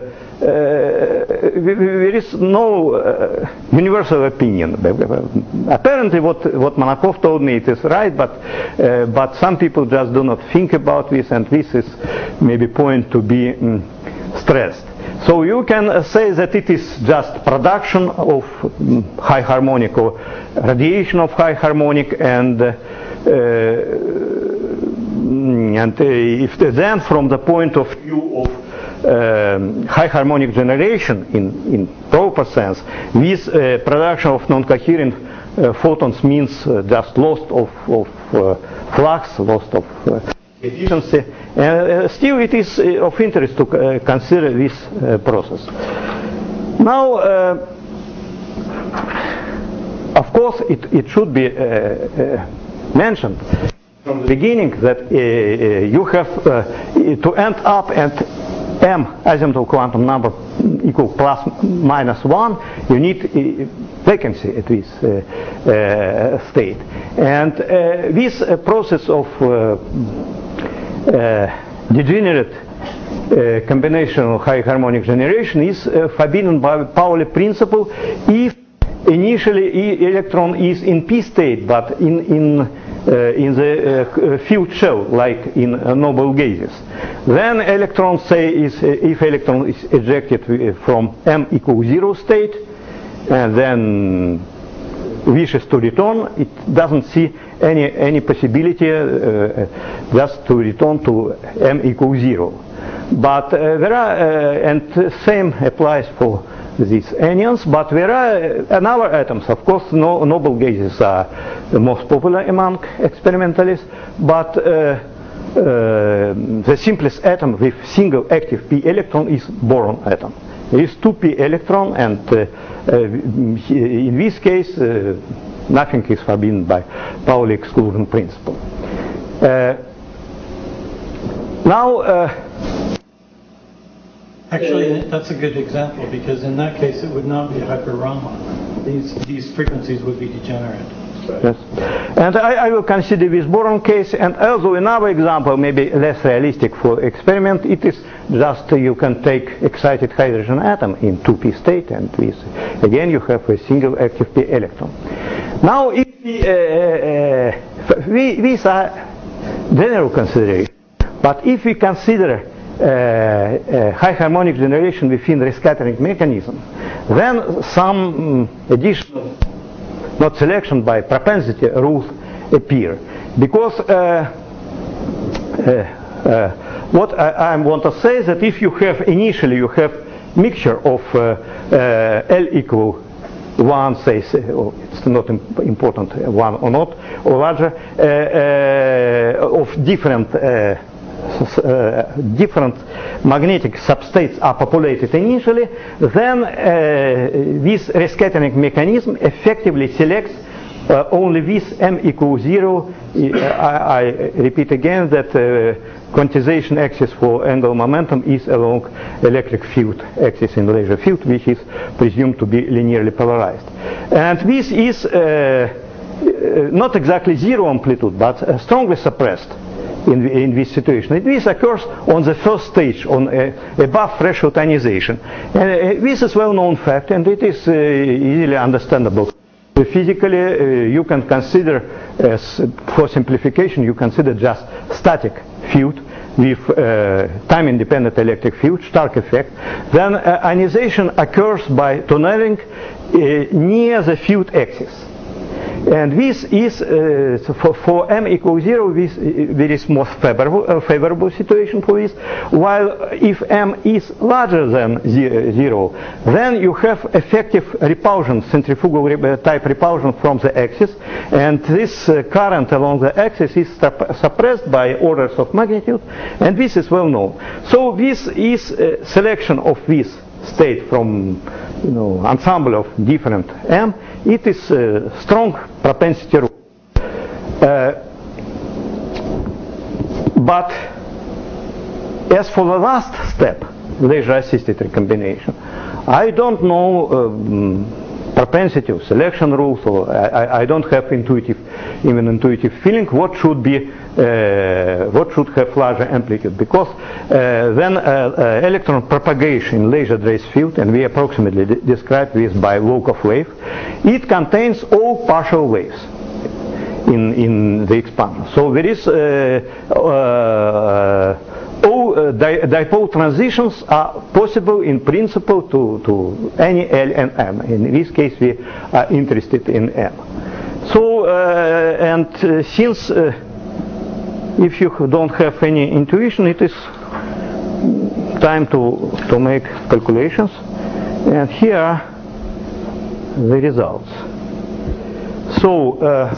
there is no universal opinion. Apparently what Monakov told me it is right, but some people just do not think about this, and this is maybe point to be stressed. So you can say that it is just production of high harmonic or radiation of high harmonic, and if then from the point of view of high harmonic generation in proper sense, this production of non-coherent photons means just loss of flux, loss of efficiency. Still it is of interest to consider this process. Now, of course, it should be mentioned from the beginning that you have to end up at m azimuthal quantum number equal plus minus 1, you need vacancy at this state. And this process of degenerate combinational high harmonic generation is forbidden by Pauli principle if initially electron is in p state, but in the field shell, like in noble gases. Then electron, say, if electron is ejected from m equals 0 state, and then wishes to return, it doesn't see any possibility just to return to m equals 0. But there are, and same applies for these anions, but there are another atoms. Of course, noble gases are the most popular among experimentalists, but the simplest atom with single active p electron is boron atom. There is 2p electron, and in this case, nothing is forbidden by Pauli exclusion principle. Now, actually, that's a good example, because in that case, it would not be hyper-Raman. These frequencies would be degenerate. Yes. And I will consider this boron case, and also another example, maybe less realistic for experiment, it is just you can take excited hydrogen atom in 2p state, and this, again, you have a single active p electron. Now, if these are general considerations, but if we consider high harmonic generation within rescattering mechanism, then some additional, not selection by propensity rules appear. Because what I want to say is that if you have initially you have mixture of L equal 1, say, it's not important 1 or not, or larger, of different magnetic substates are populated initially, then this rescattering mechanism effectively selects only this m equals 0. I repeat again that quantization axis for angular momentum is along electric field axis in laser field, which is presumed to be linearly polarized. And this is not exactly zero amplitude, but strongly suppressed in this situation. This occurs on the first stage, on above threshold ionization. And this is well-known fact, and it is easily understandable. Physically, you can consider, for simplification, you consider just static field with time-independent electric field, Stark effect. Then ionization occurs by tunneling near the field axis. And this is, for m equals 0, there is most favorable situation for this, while if m is larger than 0, then you have effective repulsion, centrifugal type repulsion from the axis, and this current along the axis is suppressed by orders of magnitude, and this is well known. So this is selection of this state from ensemble of different m. It is a strong propensity rule. But as for the last step, laser-assisted recombination, I don't know propensity of selection rules, or I don't have intuitive feeling what should have larger amplitude, because then electron propagation in laser trace field, and we approximately describe this by Volkov wave, it contains all partial waves in the expansion. So there is all dipole transitions are possible in principle to any L and M. In this case, we are interested in M. So, since if you don't have any intuition, it is time to make calculations. And here are the results. So,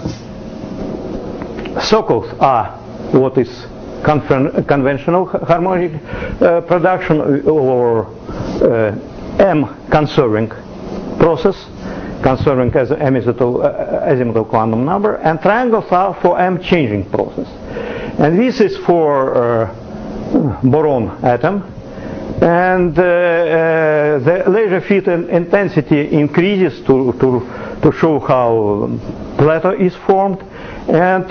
circles are what is conventional harmonic production, or M conserving process, conserving as azimuthal quantum number, and triangles are for M changing process. And this is for boron atom, and the laser field intensity increases to show how plateau is formed. And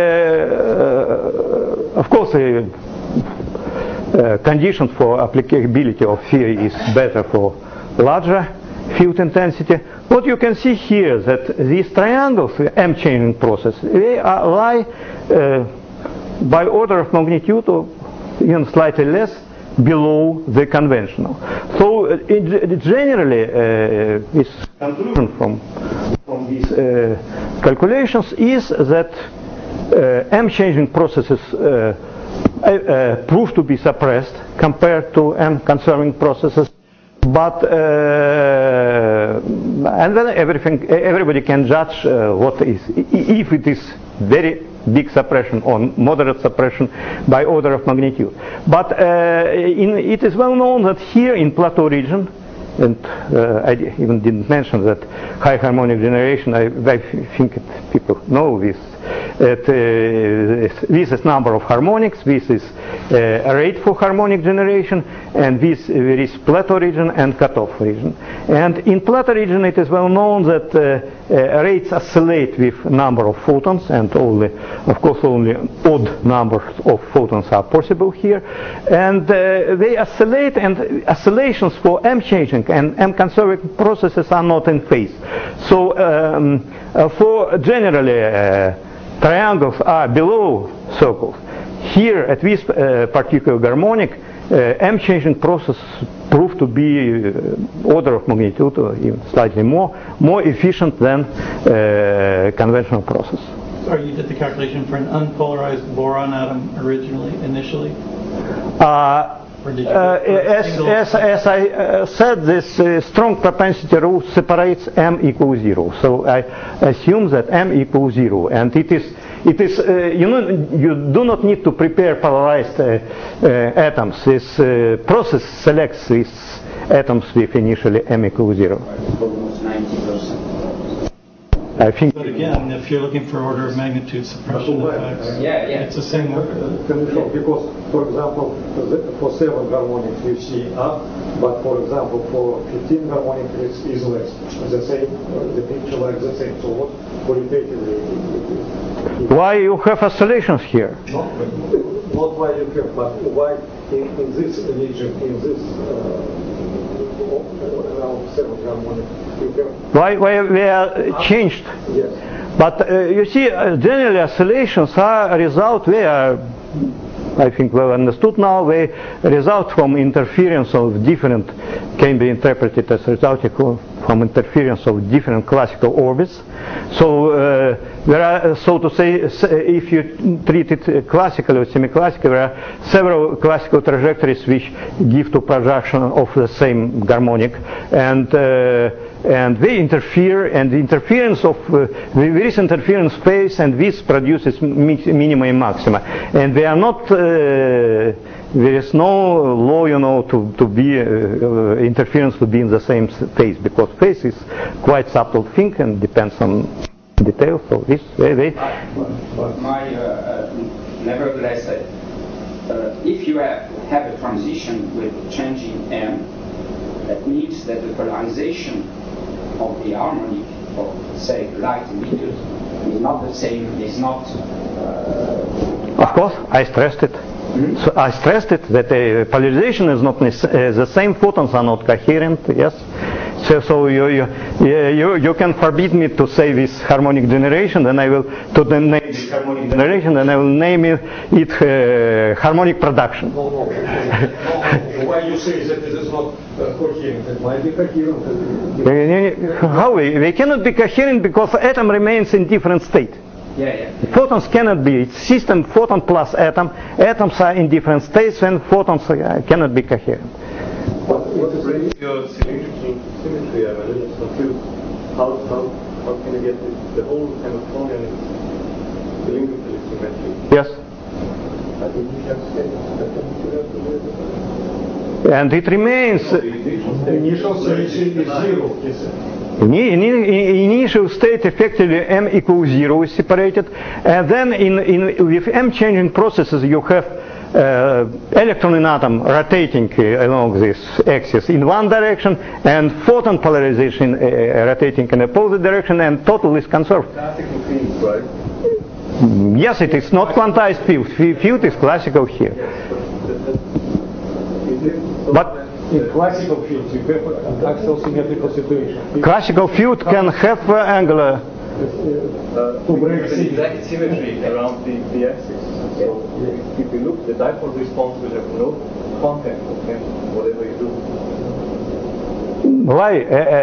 of course, conditions for applicability of theory is better for larger field intensity. What you can see here is that these triangles, the M changing process, they lie by order of magnitude, or even slightly less, below the conventional. So generally, this conclusion from these calculations is that M changing processes prove to be suppressed compared to M conserving processes, but and then everybody can judge what is, if it is very big suppression or moderate suppression by order of magnitude. But it is well known that here in plateau region, and I even didn't mention that high harmonic generation, I think people know this, this is number of harmonics, this is a rate for harmonic generation, and there is plateau region and cutoff region. And in plateau region it is well known that rates oscillate with number of photons, and of course only odd numbers of photons are possible here, and they oscillate, and oscillations for M changing and M conserving processes are not in phase. So for generally triangles are below circles. Here at this particular harmonic, M changing process proved to be order of magnitude or even slightly more efficient than conventional process. Sorry, you did the calculation for an unpolarized boron atom initially? As I said, this strong propensity rule separates M equals 0. So I assume that M equals 0, and it is you do not need to prepare polarized atoms. This process selects these atoms with initially M equals 0. Almost 90%. I think. But again, if you're looking for order of magnitude suppression effects, it's the same order. Because, for example, for 7 harmonics you see up, but for example for 15 harmonic is less. The same, the picture like the same. So what qualitatively? Why you have oscillations here? Not why you have, but why in this region, in this around 7 harmonic. Why we are changed? Yes. But you see, generally oscillations are a result. They are, I think, well understood now. They result from interference of different, can be interpreted as resulting from interference of different classical orbits. So there are, so to say, if you treat it classically or semi-classically, there are several classical trajectories which give to projection of the same harmonic, and they interfere, and the interference of there is interference phase, and this produces minima and maxima, and they are not. There is no law, to be interference to be in the same phase, because phase is quite subtle thing and depends on details. So this nevertheless, if you have a transition with changing M, that means that the polarization of the harmonic of, say, light emitters is not the same. Is not. Of course, I stressed it. So I stressed it that the polarization is not the same. Photons are not coherent. Yes. So you can forbid me to say this harmonic generation, then I will name this harmonic generation, and I will name it harmonic production. No. Why you say that it is not coherent? It might be coherent. How they cannot be coherent because atom remains in different state. Yeah. Photons cannot be. It's system photon plus atom. Atoms are in different states, and photons cannot be coherent. Your symmetry, I'm a little confused. How can you get the whole Hamiltonian cylindrical symmetry? Yes. I think you can say that. And it remains. Initial symmetry is 0. Initial state effectively M equals 0 is separated, and then with M changing processes you have electron in atom rotating along this axis in one direction, and photon polarization rotating in the opposite direction, and total is conserved. Classical fields, right? Yes, it is not quantized field. Field is classical here. But in classical fields, you have an axial symmetrical situation. Classical field can have angular. To break exact symmetry around the axis. So if you look, the dipole response will have no content, okay, whatever you do. Why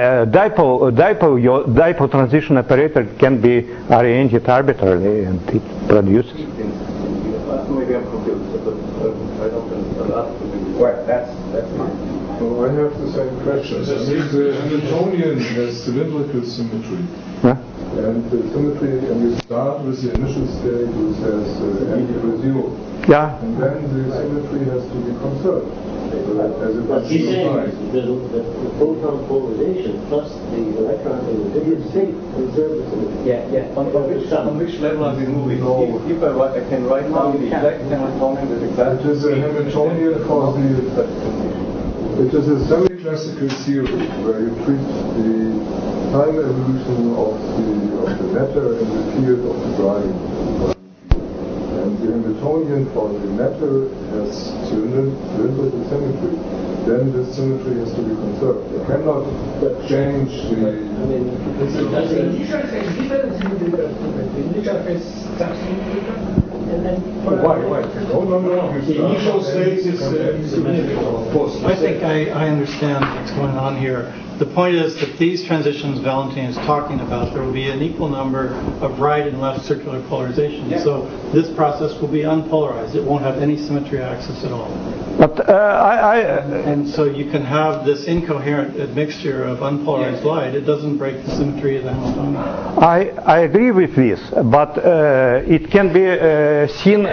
your dipole transition operator can be arranged arbitrarily, and it produces. Maybe I'm confused, but I don't understand. Well, that's mine. Well, I have the same question. The Hamiltonian has cylindrical symmetry. Yeah. And the symmetry, and you start with the initial state which has M equals 0. Yeah. And then the symmetry has to be conserved. But he's saying the photon polarization plus the electron in the different state preserve the symmetry. Yeah. On which level are we moving? If I can write down the exact Hamiltonian with exact. It is a Hamiltonian for the. It is a semi-classical theory where you treat the time evolution of the matter in the field of the driving. And the Hamiltonian for the matter has cylindrical symmetry. Then this symmetry has to be conserved. You cannot change the. The initial has different symmetrical symmetry. Initial has subsymmetrical Why? No. The initial state is significant, of course. I think I understand what's going on here. The point is that these transitions Valentin is talking about, there will be an equal number of right and left circular polarization. Yeah. So this process will be unpolarized. It won't have any symmetry axis at all. But and so you can have this incoherent admixture of unpolarized light. It doesn't break the symmetry of the Hamiltonian. I agree with this, but it can be seen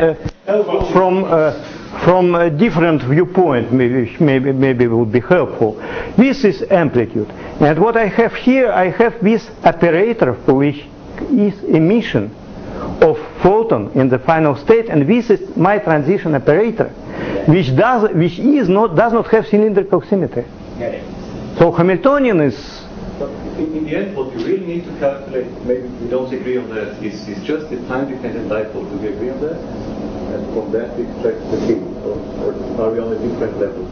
from a different viewpoint, maybe would be helpful. This is amplitude, and what I have here, I have this operator for which is emission of photon in the final state, and this is my transition operator, which does not have cylindrical symmetry. So Hamiltonian is. In the end, what you really need to calculate, maybe we don't agree on that, is just the time-dependent dipole. Do we agree on that? And from that we extract the field, or are we on a different level?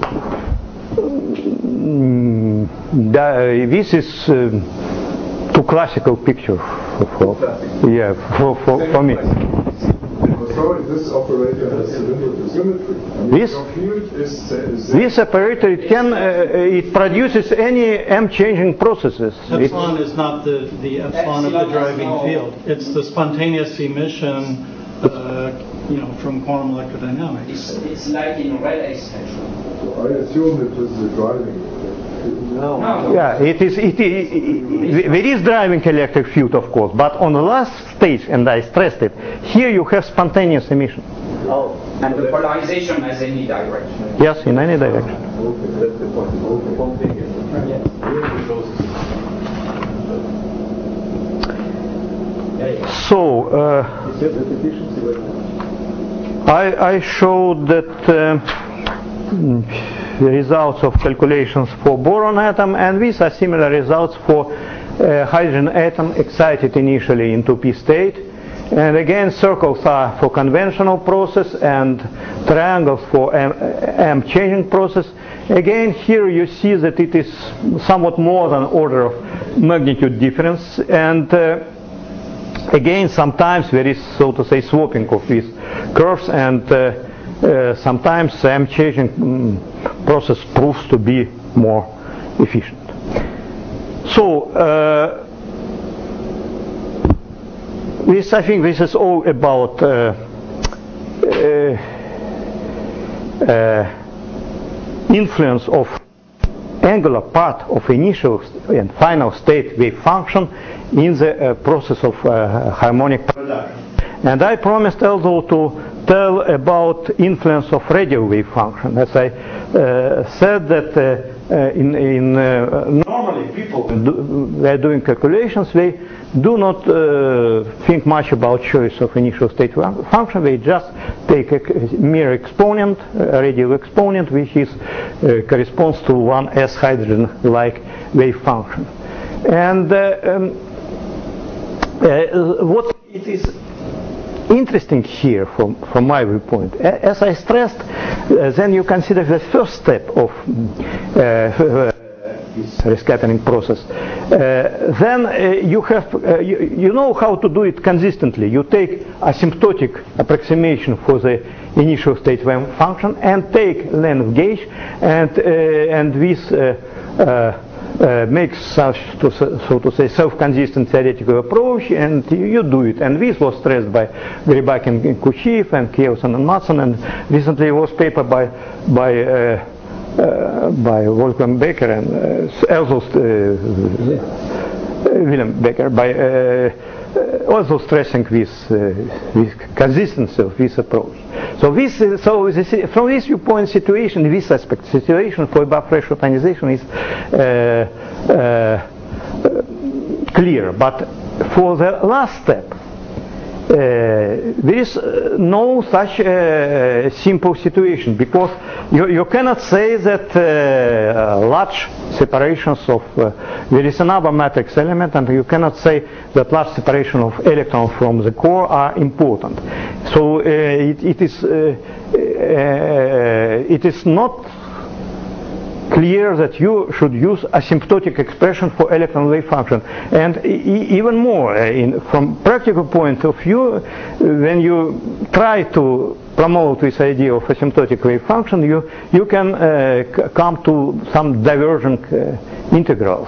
This is too classical picture for me. Sorry, this operator has cylindrical symmetry. This operator, it produces any M-changing processes. Epsilon is not the epsilon of the driving field. It's the spontaneous emission, from quantum electrodynamics. It's like in Rayleigh spectrum. So I assume it is the driving. No. Yeah, there is driving electric field, of course, but on the last stage, and I stressed it, here you have spontaneous emission. Oh, and the polarization has any direction. Yes, in any direction. Okay, that's the point. So, I showed that the results of calculations for boron atom, and these are similar results for hydrogen atom excited initially into p state. And again, circles are for conventional process and triangles for M changing process. Again, here you see that it is somewhat more than order of magnitude difference, and again, sometimes there is, so to say, swapping of these curves, and sometimes M changing process proves to be more efficient. So I think this is all about influence of angular part of initial and final state wave function in the process of harmonic production. And I promised also to tell about influence of radial wave function. As I said that normally people, they're doing calculations, they do not think much about choice of initial state function. They just take a mere exponent, a radial exponent, which is corresponds to one S hydrogen-like wave function. And what it is interesting here from my viewpoint, as I stressed, then you consider the first step of this rescattering process. Then you have, you know how to do it consistently. You take asymptotic approximation for the initial state wave function and take length gauge, and this makes such, so to say, self-consistent theoretical approach, and you do it. And this was stressed by Gribak and Kuchiv and Kieldsen and Madsen, and recently was paper by Wolfgang Becker and also Wilhelm Becker, by also stressing this consistency of this approach. So from this viewpoint situation, this aspect situation for above threshold ionization is clear. But for the last step, there is no such simple situation, because you cannot say that large separations of there is another matrix element, and you cannot say that large separation of electrons from the core are important. So it is not clear that you should use asymptotic expression for electron wave function. And even more, from practical point of view, when you try to promote this idea of asymptotic wave function, you can come to some divergent integrals.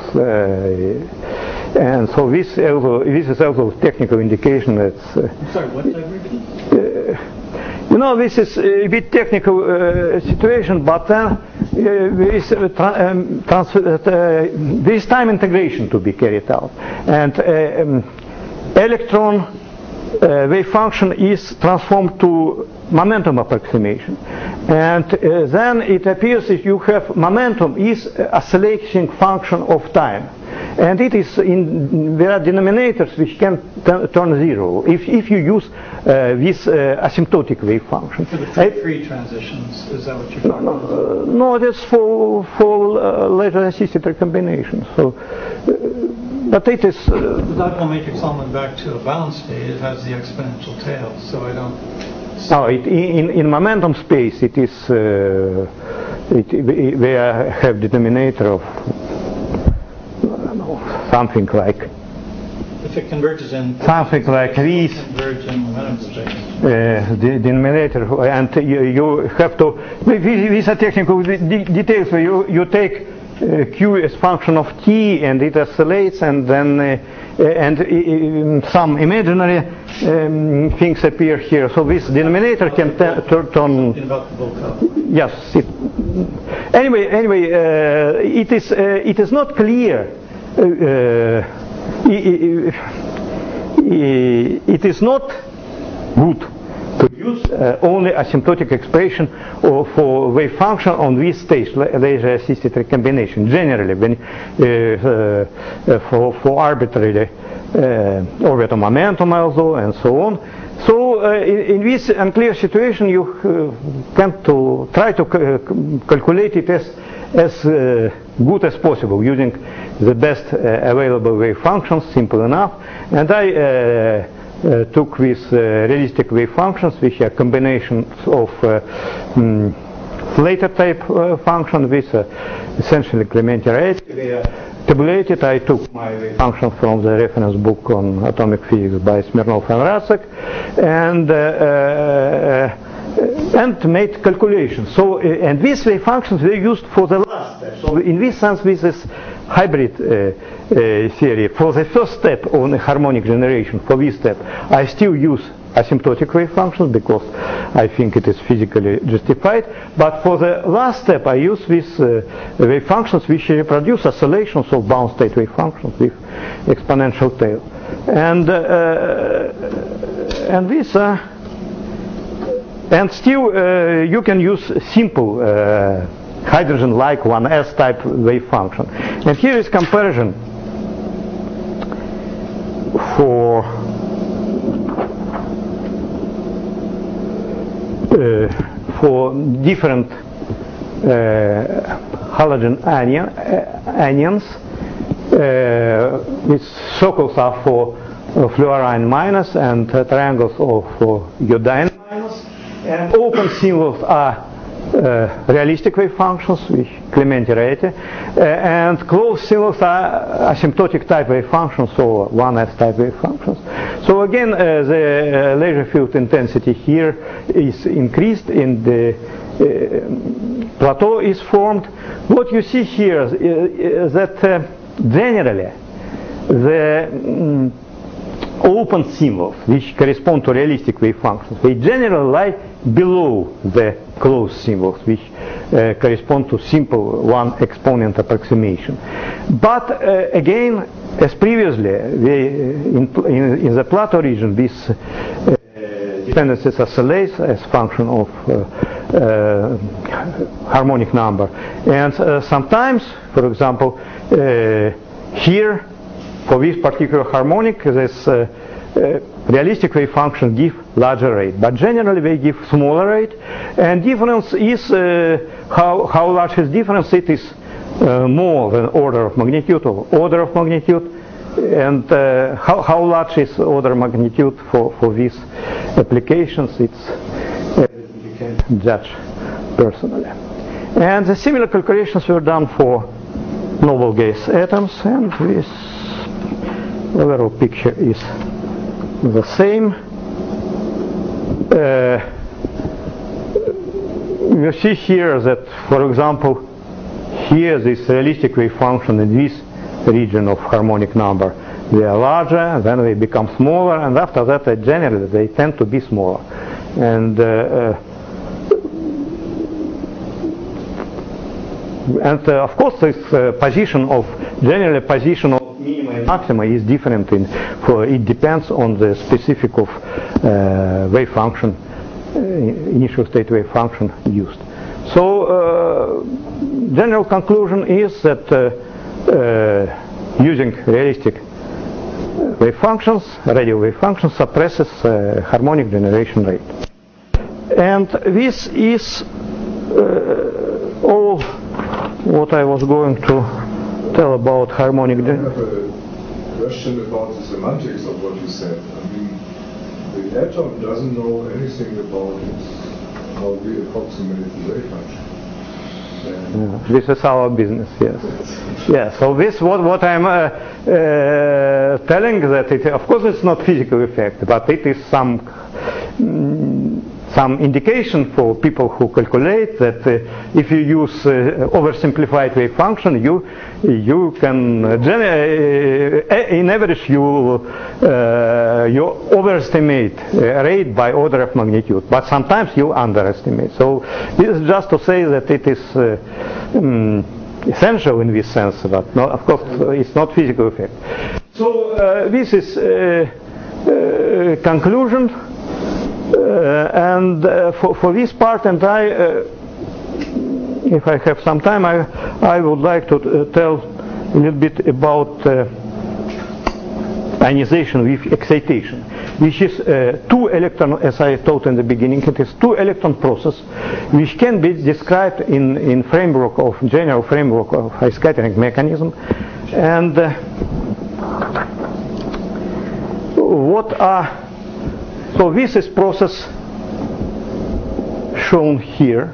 And so this is also technical indication that... Sorry, what divergent? This is a bit technical situation, but then there is time integration to be carried out. And electron wave function is transformed to momentum approximation. And then it appears that you have momentum is oscillating function of time. And it is there are denominators which can turn zero if you use this asymptotic wave function. For the free transitions, is that what you're talking about? No, that's for later assisted recombination. So, but it is. The dipole matrix element back to a bound state, it has the exponential tail, so I don't. No, in momentum space it is. We have denominator of. Something like. If it converges in. Something like this. Converge in momentum space. The denominator, and you have to. These are technical details. So you take q as function of t, and it oscillates, and then some imaginary things appear here. So this denominator can turn. Something about the Volkoff. Yes. Anyway, it is not clear. It is not good to use only asymptotic expression for wave function on this stage, laser assisted recombination. Generally, when for arbitrary orbital momentum also and so on. So in this unclear situation, you can try to calculate it as good as possible using the best available wave functions, simple enough. And I took these realistic wave functions, which are combinations of Slater type function with essentially Clementi arrays. They are tabulated. I took my wave function from the reference book on atomic physics by Smirnov and Rasek, and made calculations. So, and these wave functions were used for the last step. So, in this sense, this is hybrid theory. For the first step on harmonic generation, for this step, I still use asymptotic wave functions because I think it is physically justified. But for the last step, I use these wave functions which reproduce oscillations of bound state wave functions with exponential tail, and these are. And still, you can use simple hydrogen-like 1s type wave function. And here is comparison for different halogen anions. These circles are for fluorine minus, and triangles are for iodine minus. And open symbols are realistic wave functions, which Clementi array, and closed symbols are asymptotic type wave functions, or 1s type wave functions. So again, the laser field intensity here is increased, in the plateau is formed. What you see here is that generally the open symbols, which correspond to realistic wave functions, they generally lie below the closed symbols, which correspond to simple one exponent approximation. But again, as previously, in the plateau region, this dependencies oscillate as function of harmonic number. And sometimes, for example, here, for this particular harmonic, this realistic wave function give larger rate, but generally they give smaller rate. And difference is how large is difference? It is more than order of magnitude or order of magnitude. And how large is order of magnitude for these applications? It's you can judge personally. And the similar calculations were done for noble gas atoms, and this overall picture is the same. You see here that, for example, here this realistic wave function in this region of harmonic number, they are larger, then they become smaller, and after that generally they tend to be smaller. And of course this position of minima and maxima is different it depends on the specific of wave function, initial state wave function used. So general conclusion is that using realistic wave functions, radial wave functions, suppresses harmonic generation rate. And this is all what I was going to tell about harmonic generation. I have a question about the semantics of what you said. I mean, the atom doesn't know anything about how we approximate the wave function. This is our business, yes. Yeah, so this what I'm telling, that it, of course it's not physical effect, but it is some indication for people who calculate that if you use oversimplified wave function, you can in average you overestimate rate by order of magnitude, but sometimes you underestimate. So this is just to say that it is essential in this sense, but no, of course it's not physical effect. So this is conclusion. And for this part, and if I have some time, I would like to tell a little bit about ionization with excitation, which is two electron, as I told in the beginning, it is two electron process, which can be described in framework of general framework of high scattering mechanism. And what are so this is process shown here.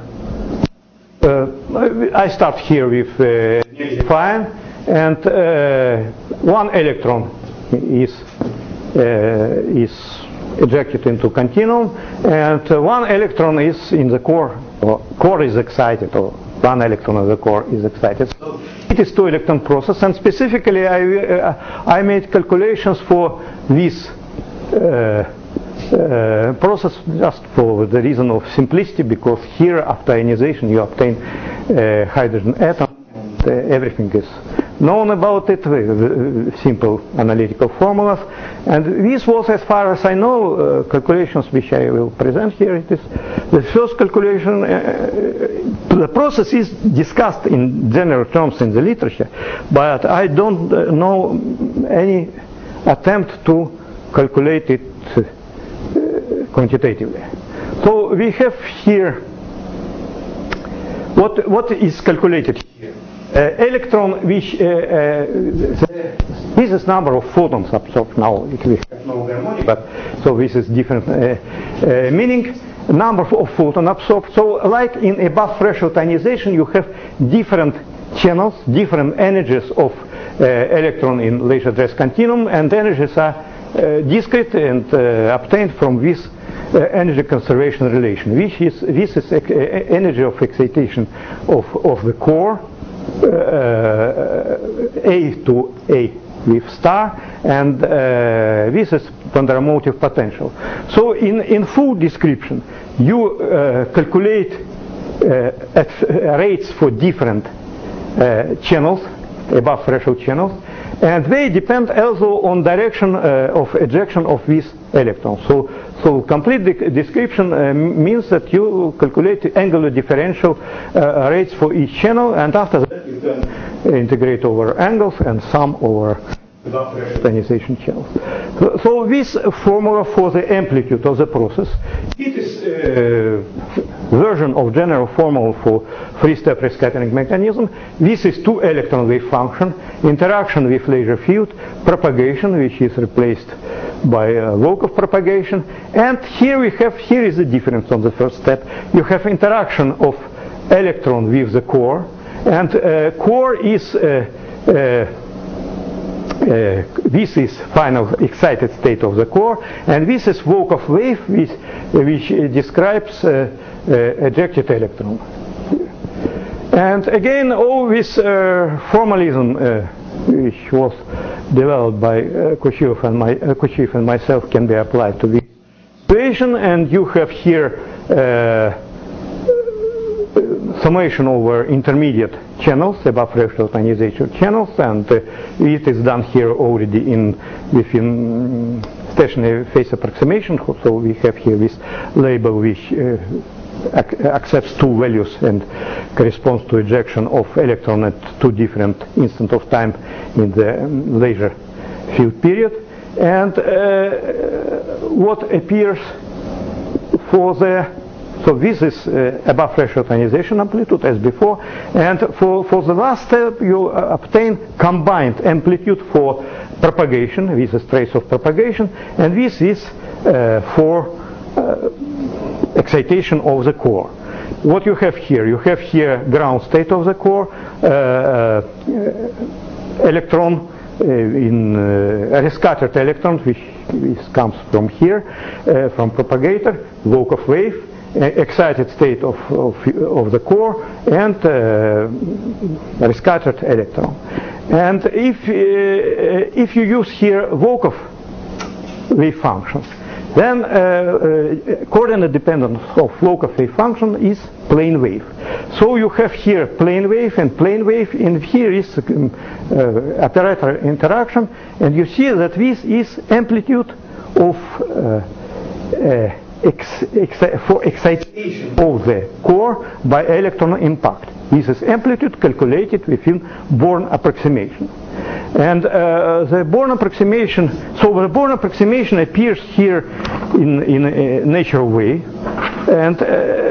I start here with fine, and one electron is ejected into continuum, and one electron is in the core, or core is excited, or one electron of the core is excited. So it is two electron process, and specifically I made calculations for this process just for the reason of simplicity, because here after ionization you obtain hydrogen atom, and everything is known about it with simple analytical formulas. And this was, as far as I know, calculations which I will present here. It is the first calculation. The process is discussed in general terms in the literature, but I don't know any attempt to calculate it quantitatively. So we have here what is calculated here. Electron which this is number of photons absorbed. Now we have no harmonic, but so this is different meaning, number of photons absorbed. So like in above threshold ionization, you have different channels, different energies of electron in laser dress continuum, and energies are discrete and obtained from this energy conservation relation, which is energy of excitation of the core, A to A with star, and this is van der Motive potential. So in full description, you calculate at rates for different channels, above threshold channels, and they depend also on direction of ejection of these electrons. So complete description means that you calculate angular differential rates for each channel, and after that you can integrate over angles and sum over ionization channels. So this formula for the amplitude of the process, it is version of general formula for three-step rescattering mechanism. This is two electron wave function, interaction with laser field, propagation, which is replaced by Volkov propagation, and here is the difference on the first step. You have interaction of electron with the core, and core is this is final excited state of the core, and this is Volkov wave which describes ejected electron. And again, all this formalism which was developed by Kochiyev and myself can be applied to this situation, and you have here summation over intermediate channels, above threshold ionization channels, and it is done here already within stationary phase approximation. So we have here this label which accepts two values and corresponds to ejection of electron at two different instants of time in the laser field period. And what appears for the so this is above threshold ionization amplitude as before, and for the last step you obtain combined amplitude for propagation. This is trace of propagation, and this is for excitation of the core. What you have here ground state of the core, electron in rescattered electron which comes from here, from propagator, Volkov wave, excited state of the core, and rescattered electron. And if you use here Volkov wave functions, then coordinate dependence of Volkov wave function is plane wave. So you have here plane wave and plane wave, and here is operator interaction, and you see that this is amplitude of for excitation of the core by electron impact. This is amplitude calculated within Born approximation. And the Born approximation, so the Born approximation appears here in a natural way. And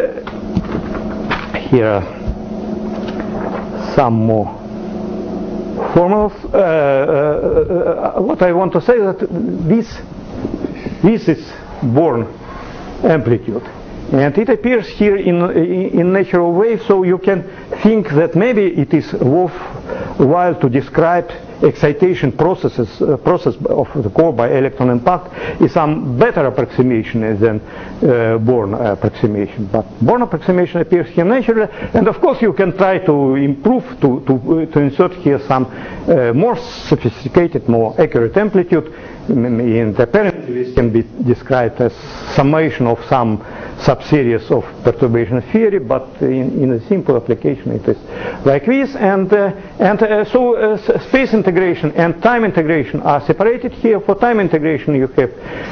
here are some more formulas. What I want to say that this is Born amplitude, and it appears here in natural wave, so you can think that maybe it is worthwhile to describe excitation process of the core by electron impact is some better approximation than Born approximation. But Born approximation appears here naturally, and of course you can try to improve to insert here some more sophisticated, more accurate amplitude. And apparently this can be described as summation of some subseries of perturbation theory, but in a simple application it is like this. And so space integration and time integration are separated here. For time integration you have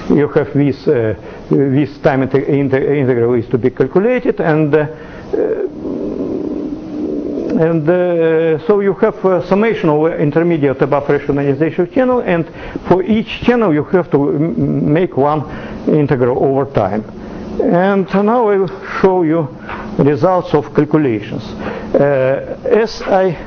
this time integral is to be calculated, and so you have summation of intermediate above threshold ionization channel, and for each channel you have to make one integral over time. And now I will show you results of calculations. As I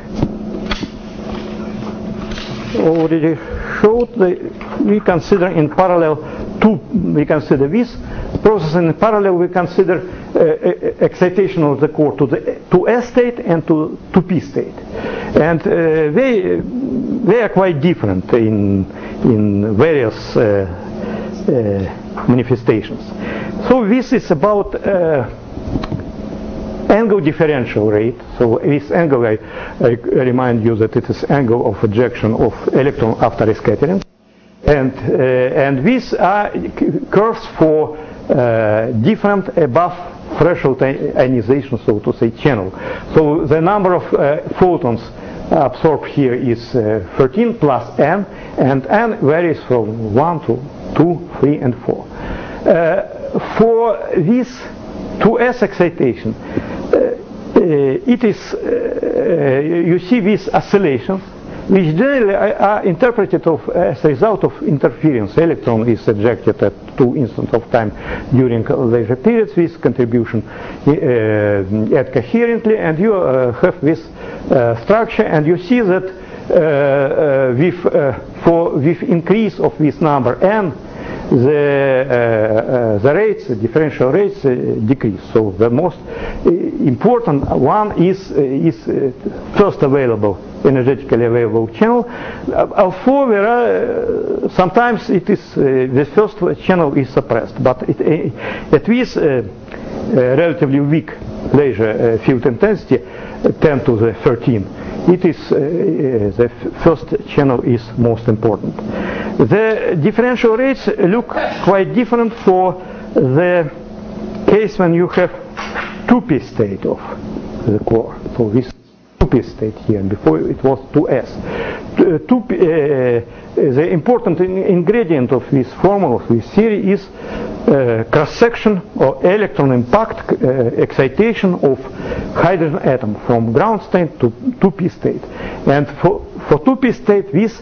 already showed, we consider in parallel we consider this process, in parallel we consider excitation of the core to S state and to P state, and they are quite different in various manifestations. So this is about angle differential rate. So this angle, I remind you that it is angle of ejection of electron after scattering. And these are curves for different above threshold ionization, so to say, channel. So the number of photons absorbed here is 13 plus n, and n varies from 1 to 2, 3, and 4. For this 2s excitation, it is you see these oscillations, which generally are interpreted as a result of interference. Electron is ejected at 2 instants of time during laser periods. This contribution add coherently, and you have this structure, and you see that with increase of this number n, the rates, the differential rates decrease. So the most important one is first available, energetically available channel. Although there are sometimes it is the first channel is suppressed, but at least relatively weak laser field intensity, 10 to the 13. It is the first channel is most important. The differential rates look quite different for the case when you have 2p state of the core. So this 2p state here, before it was 2s. The important ingredient of this formula, of this theory, is cross-section or electron impact excitation of hydrogen atom from ground state to 2p state. And for 2p state, this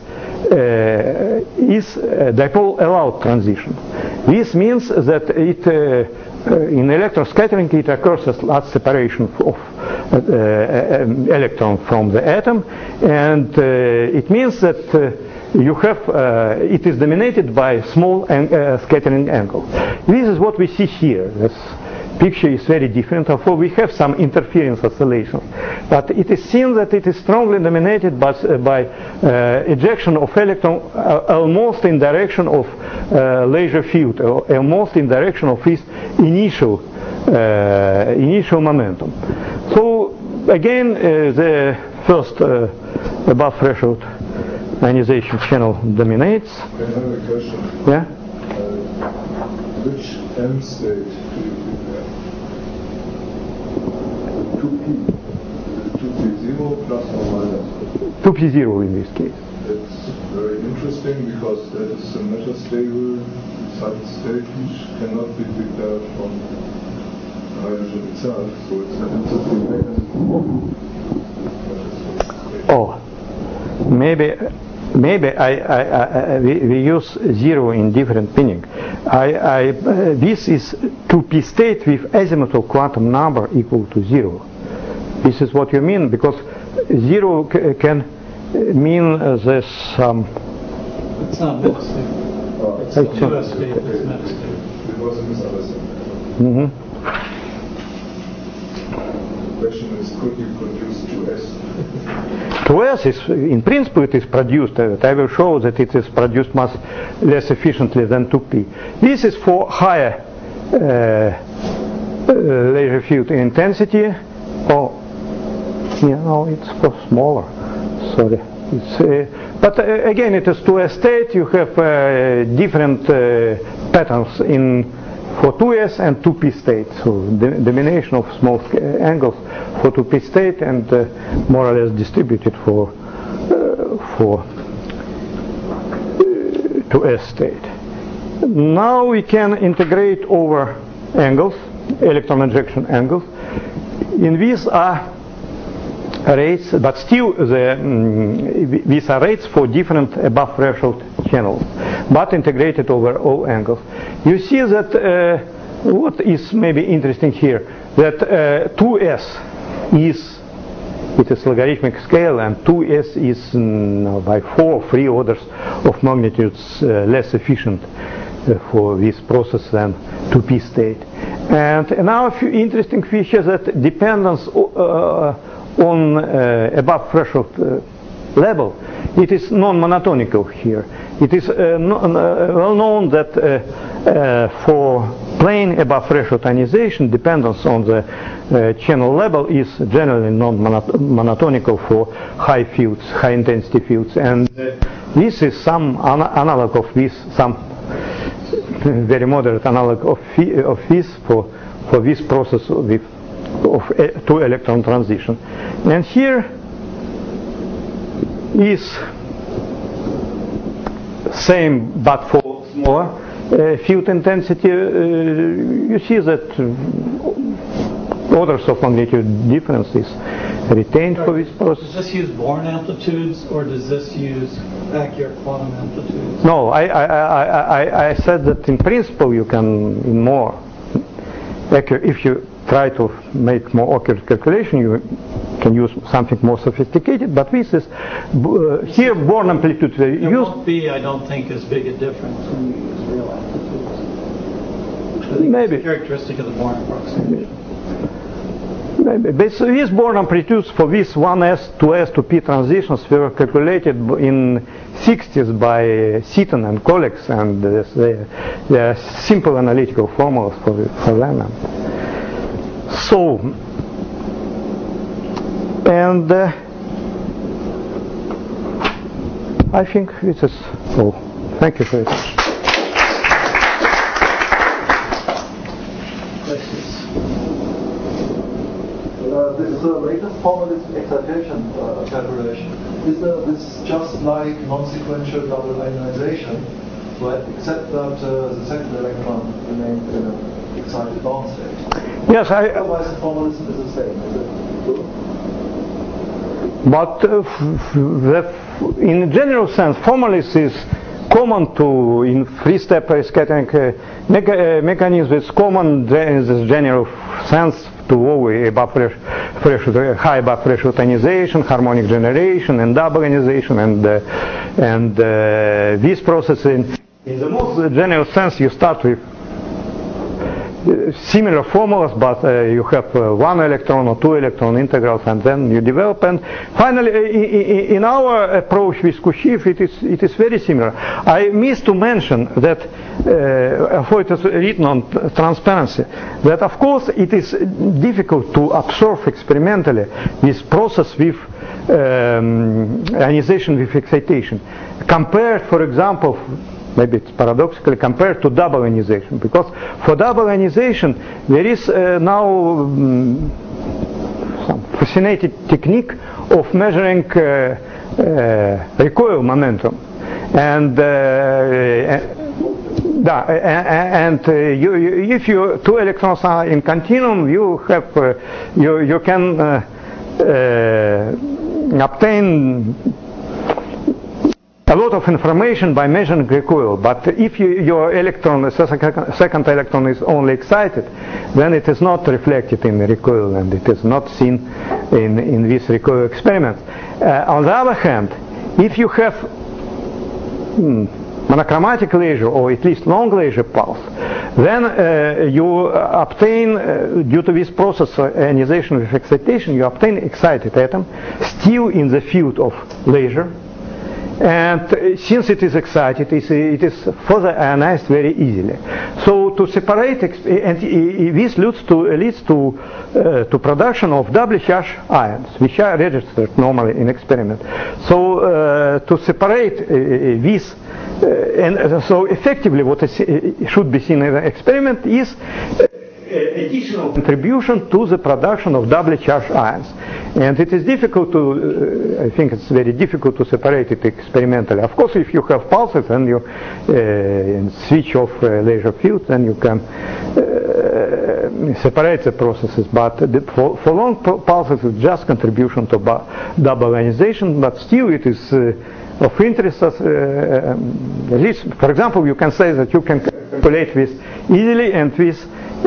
is a dipole allowed transition. This means that it in electron scattering it occurs as large separation of electron from the atom, and it means that you have it is dominated by small scattering angle. This is what we see here. This picture is very different, although we have some interference oscillations, but it is seen that it is strongly dominated by ejection of electron almost in direction of laser field, or almost in direction of its initial momentum. So again, the first above threshold ionization channel dominates. I have a question. Yeah? Which end state do you prepare? 2p. 2p0 plus or minus? 2p0 in this case. It's very interesting because that is a metastable side state which cannot be prepared from hydrogen itself. So it's an interesting mechanism. Oh, maybe we use 0 in different meaning. This is 2p state with azimuthal quantum number equal to 0. This is what you mean, because 0 can mean there's some. It's not metastate. It's a US state that's metastate. It was a misunderstanding. Mm-hmm. The question is, could you produce 2s? 2s is, in principle, it is produced. I will show that it is produced much less efficiently than 2p. This is for higher laser field intensity. Oh, no, it's for smaller. Sorry. It's, but again, it is 2s state. You have different patterns for 2s and 2p state. So the domination of small angles for 2p state and more or less distributed for 2s state. Now we can integrate over angles, electron injection angles. In these are rates, but still these are rates for different above threshold channels, but integrated over all angles. You see that what is maybe interesting here, that 2s is logarithmic scale, and 2s is by 3 orders of magnitudes less efficient for this process than 2p state. And now a few interesting features that dependence on above threshold level. It is non-monotonical here. It is well known that for plain above threshold ionization, dependence on the channel level is generally non-monotonical for high fields, high intensity fields, and this is some analog of this, some very moderate analog of this for this process of 2 electron transition. And here is same but for smaller field intensity. You see that orders of magnitude difference is retained for this process. Does this use Born amplitudes or does this use accurate quantum amplitudes? No, I said that in principle you can in more accurate, if you try to make more accurate calculation, you can use something more sophisticated, but this is here Born amplitude There won't be, I don't think, as big a difference when you use real amplitude. Maybe. It's a characteristic of the Born approximation. Maybe. So these Born amplitudes for these 1s to s to p transitions were calculated in 60s by Seaton and colleagues, and there are simple analytical formulas for them. So, and I think this is all. Thank you for it. The latest formalism excitation calculation, is this just like non-sequential double ionization, right? Except that the second electron remains in an excited bound state. Yes, otherwise the formalism is the same, is it true? But in general sense, formalism is common to in free-step scattering mechanism. It's common in this general sense to low above pressure, high above pressure ionization, harmonic generation, and double ionization, and this process in the most general sense you start with similar formulas, but you have one electron or two electron integrals, and then you develop. And finally, in our approach with Kuzhev, it is very similar. I missed to mention that, for it is written on transparency, that of course it is difficult to observe experimentally this process with ionization with excitation, compared, for example, maybe it's paradoxically compared to double ionization, because for double ionization there is now some fascinating technique of measuring recoil momentum, and if you two electrons are in continuum, you have you can obtain a lot of information by measuring recoil. But if your electron, second electron, is only excited, then it is not reflected in the recoil, and it is not seen in this recoil experiment. On the other hand, if you have monochromatic laser, or at least long laser pulse, then you obtain, due to this process ionization with excitation, you obtain excited atom still in the field of laser. And since it is excited, it is further ionized very easily. So to separate, and this leads to production of doubly charged ions, which are registered normally in experiment. So to separate this, and so effectively what should be seen in the experiment is additional contribution to the production of doubly charged ions. And it is difficult to, I think it's very difficult to separate it experimentally. Of course, if you have pulses and you switch off laser field, then you can separate the processes. But for long pulses, it's just contribution to double ionization, but still it is of interest, at least, for example, you can say that you can calculate this easily, and this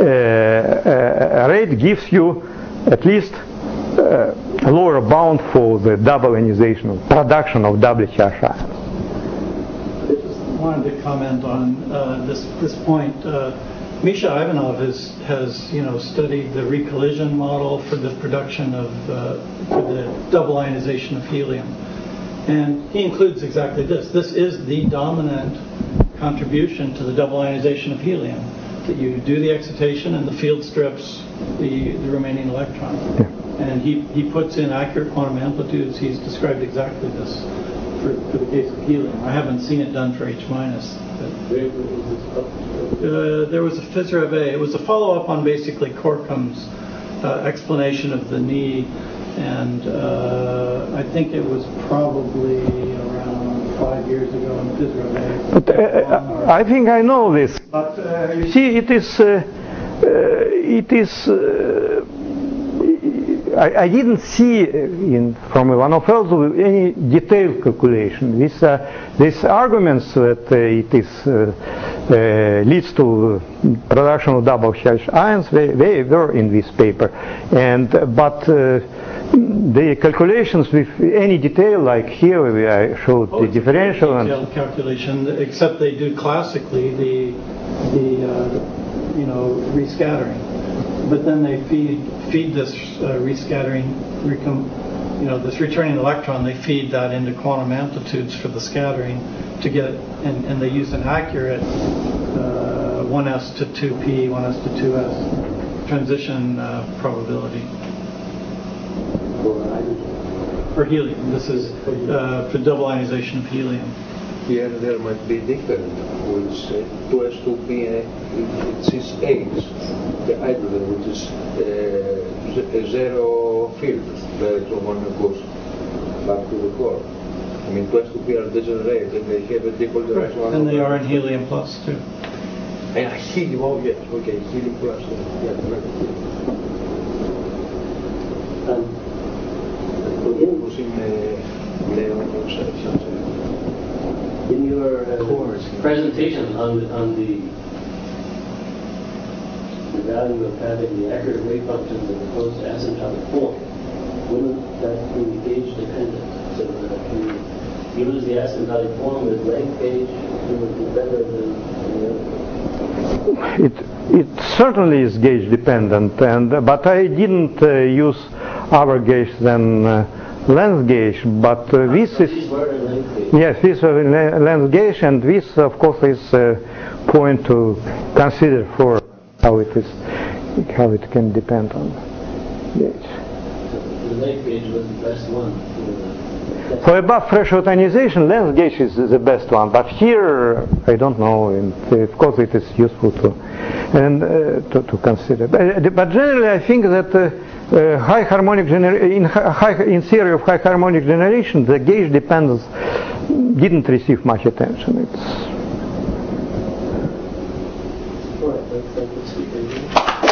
rate gives you at least a lower bound for the double ionization, production of doubly charged ions. I just wanted to comment on this point. Misha Ivanov has studied the recollision model for the production of for the double ionization of helium, and he includes exactly this. This is the dominant contribution to the double ionization of helium, that you do the excitation and the field strips the remaining electron. Yeah. And he puts in accurate quantum amplitudes. He's described exactly this for the case of helium. I haven't seen it done for H-. There was a Physrev A. It was a follow-up on basically Corcom's explanation of the knee, and I think it was probably around 5 years ago in Physrev A. But I think I know this. But you see, it is. I didn't see from Ivanov any detailed calculation. These arguments that it is leads to production of double charged ions, they were in this paper, but the calculations with any detail, like here where I showed the differential detailed calculation, except they do classically the rescattering. But then they feed this rescattering, this returning electron. They feed that into quantum amplitudes for the scattering to get, and they use an accurate 1s to 2p, 1s to 2s transition probability. For helium, this is for double ionization of helium. Here there might be different, which 2s, 2p, it's its age, the hydrogen, which is a zero field, the electron one goes back to the core. I mean, 2s, 2p are degenerate and they have a dipole direction. And they are in helium plus too. And helium, oh yes, okay, helium plus, yeah, correct. In your presentation on the value of having the accurate wave functions as opposed to asymptotic form, wouldn't that be gauge dependent? So that if you use the asymptotic form with length gauge, it would be better than the other. It certainly is gauge dependent, but I didn't use other gauge than length gauge, but this is yes, this is length gauge, and this of course is a point to consider for how it can depend on gauge. The length gauge was the best one. For above threshold ionization, length gauge is the best one, but here I don't know, and of course it is useful to consider. But generally, I think that high harmonic in theory of high harmonic generation, the gauge dependence didn't receive much attention. All right, thank you.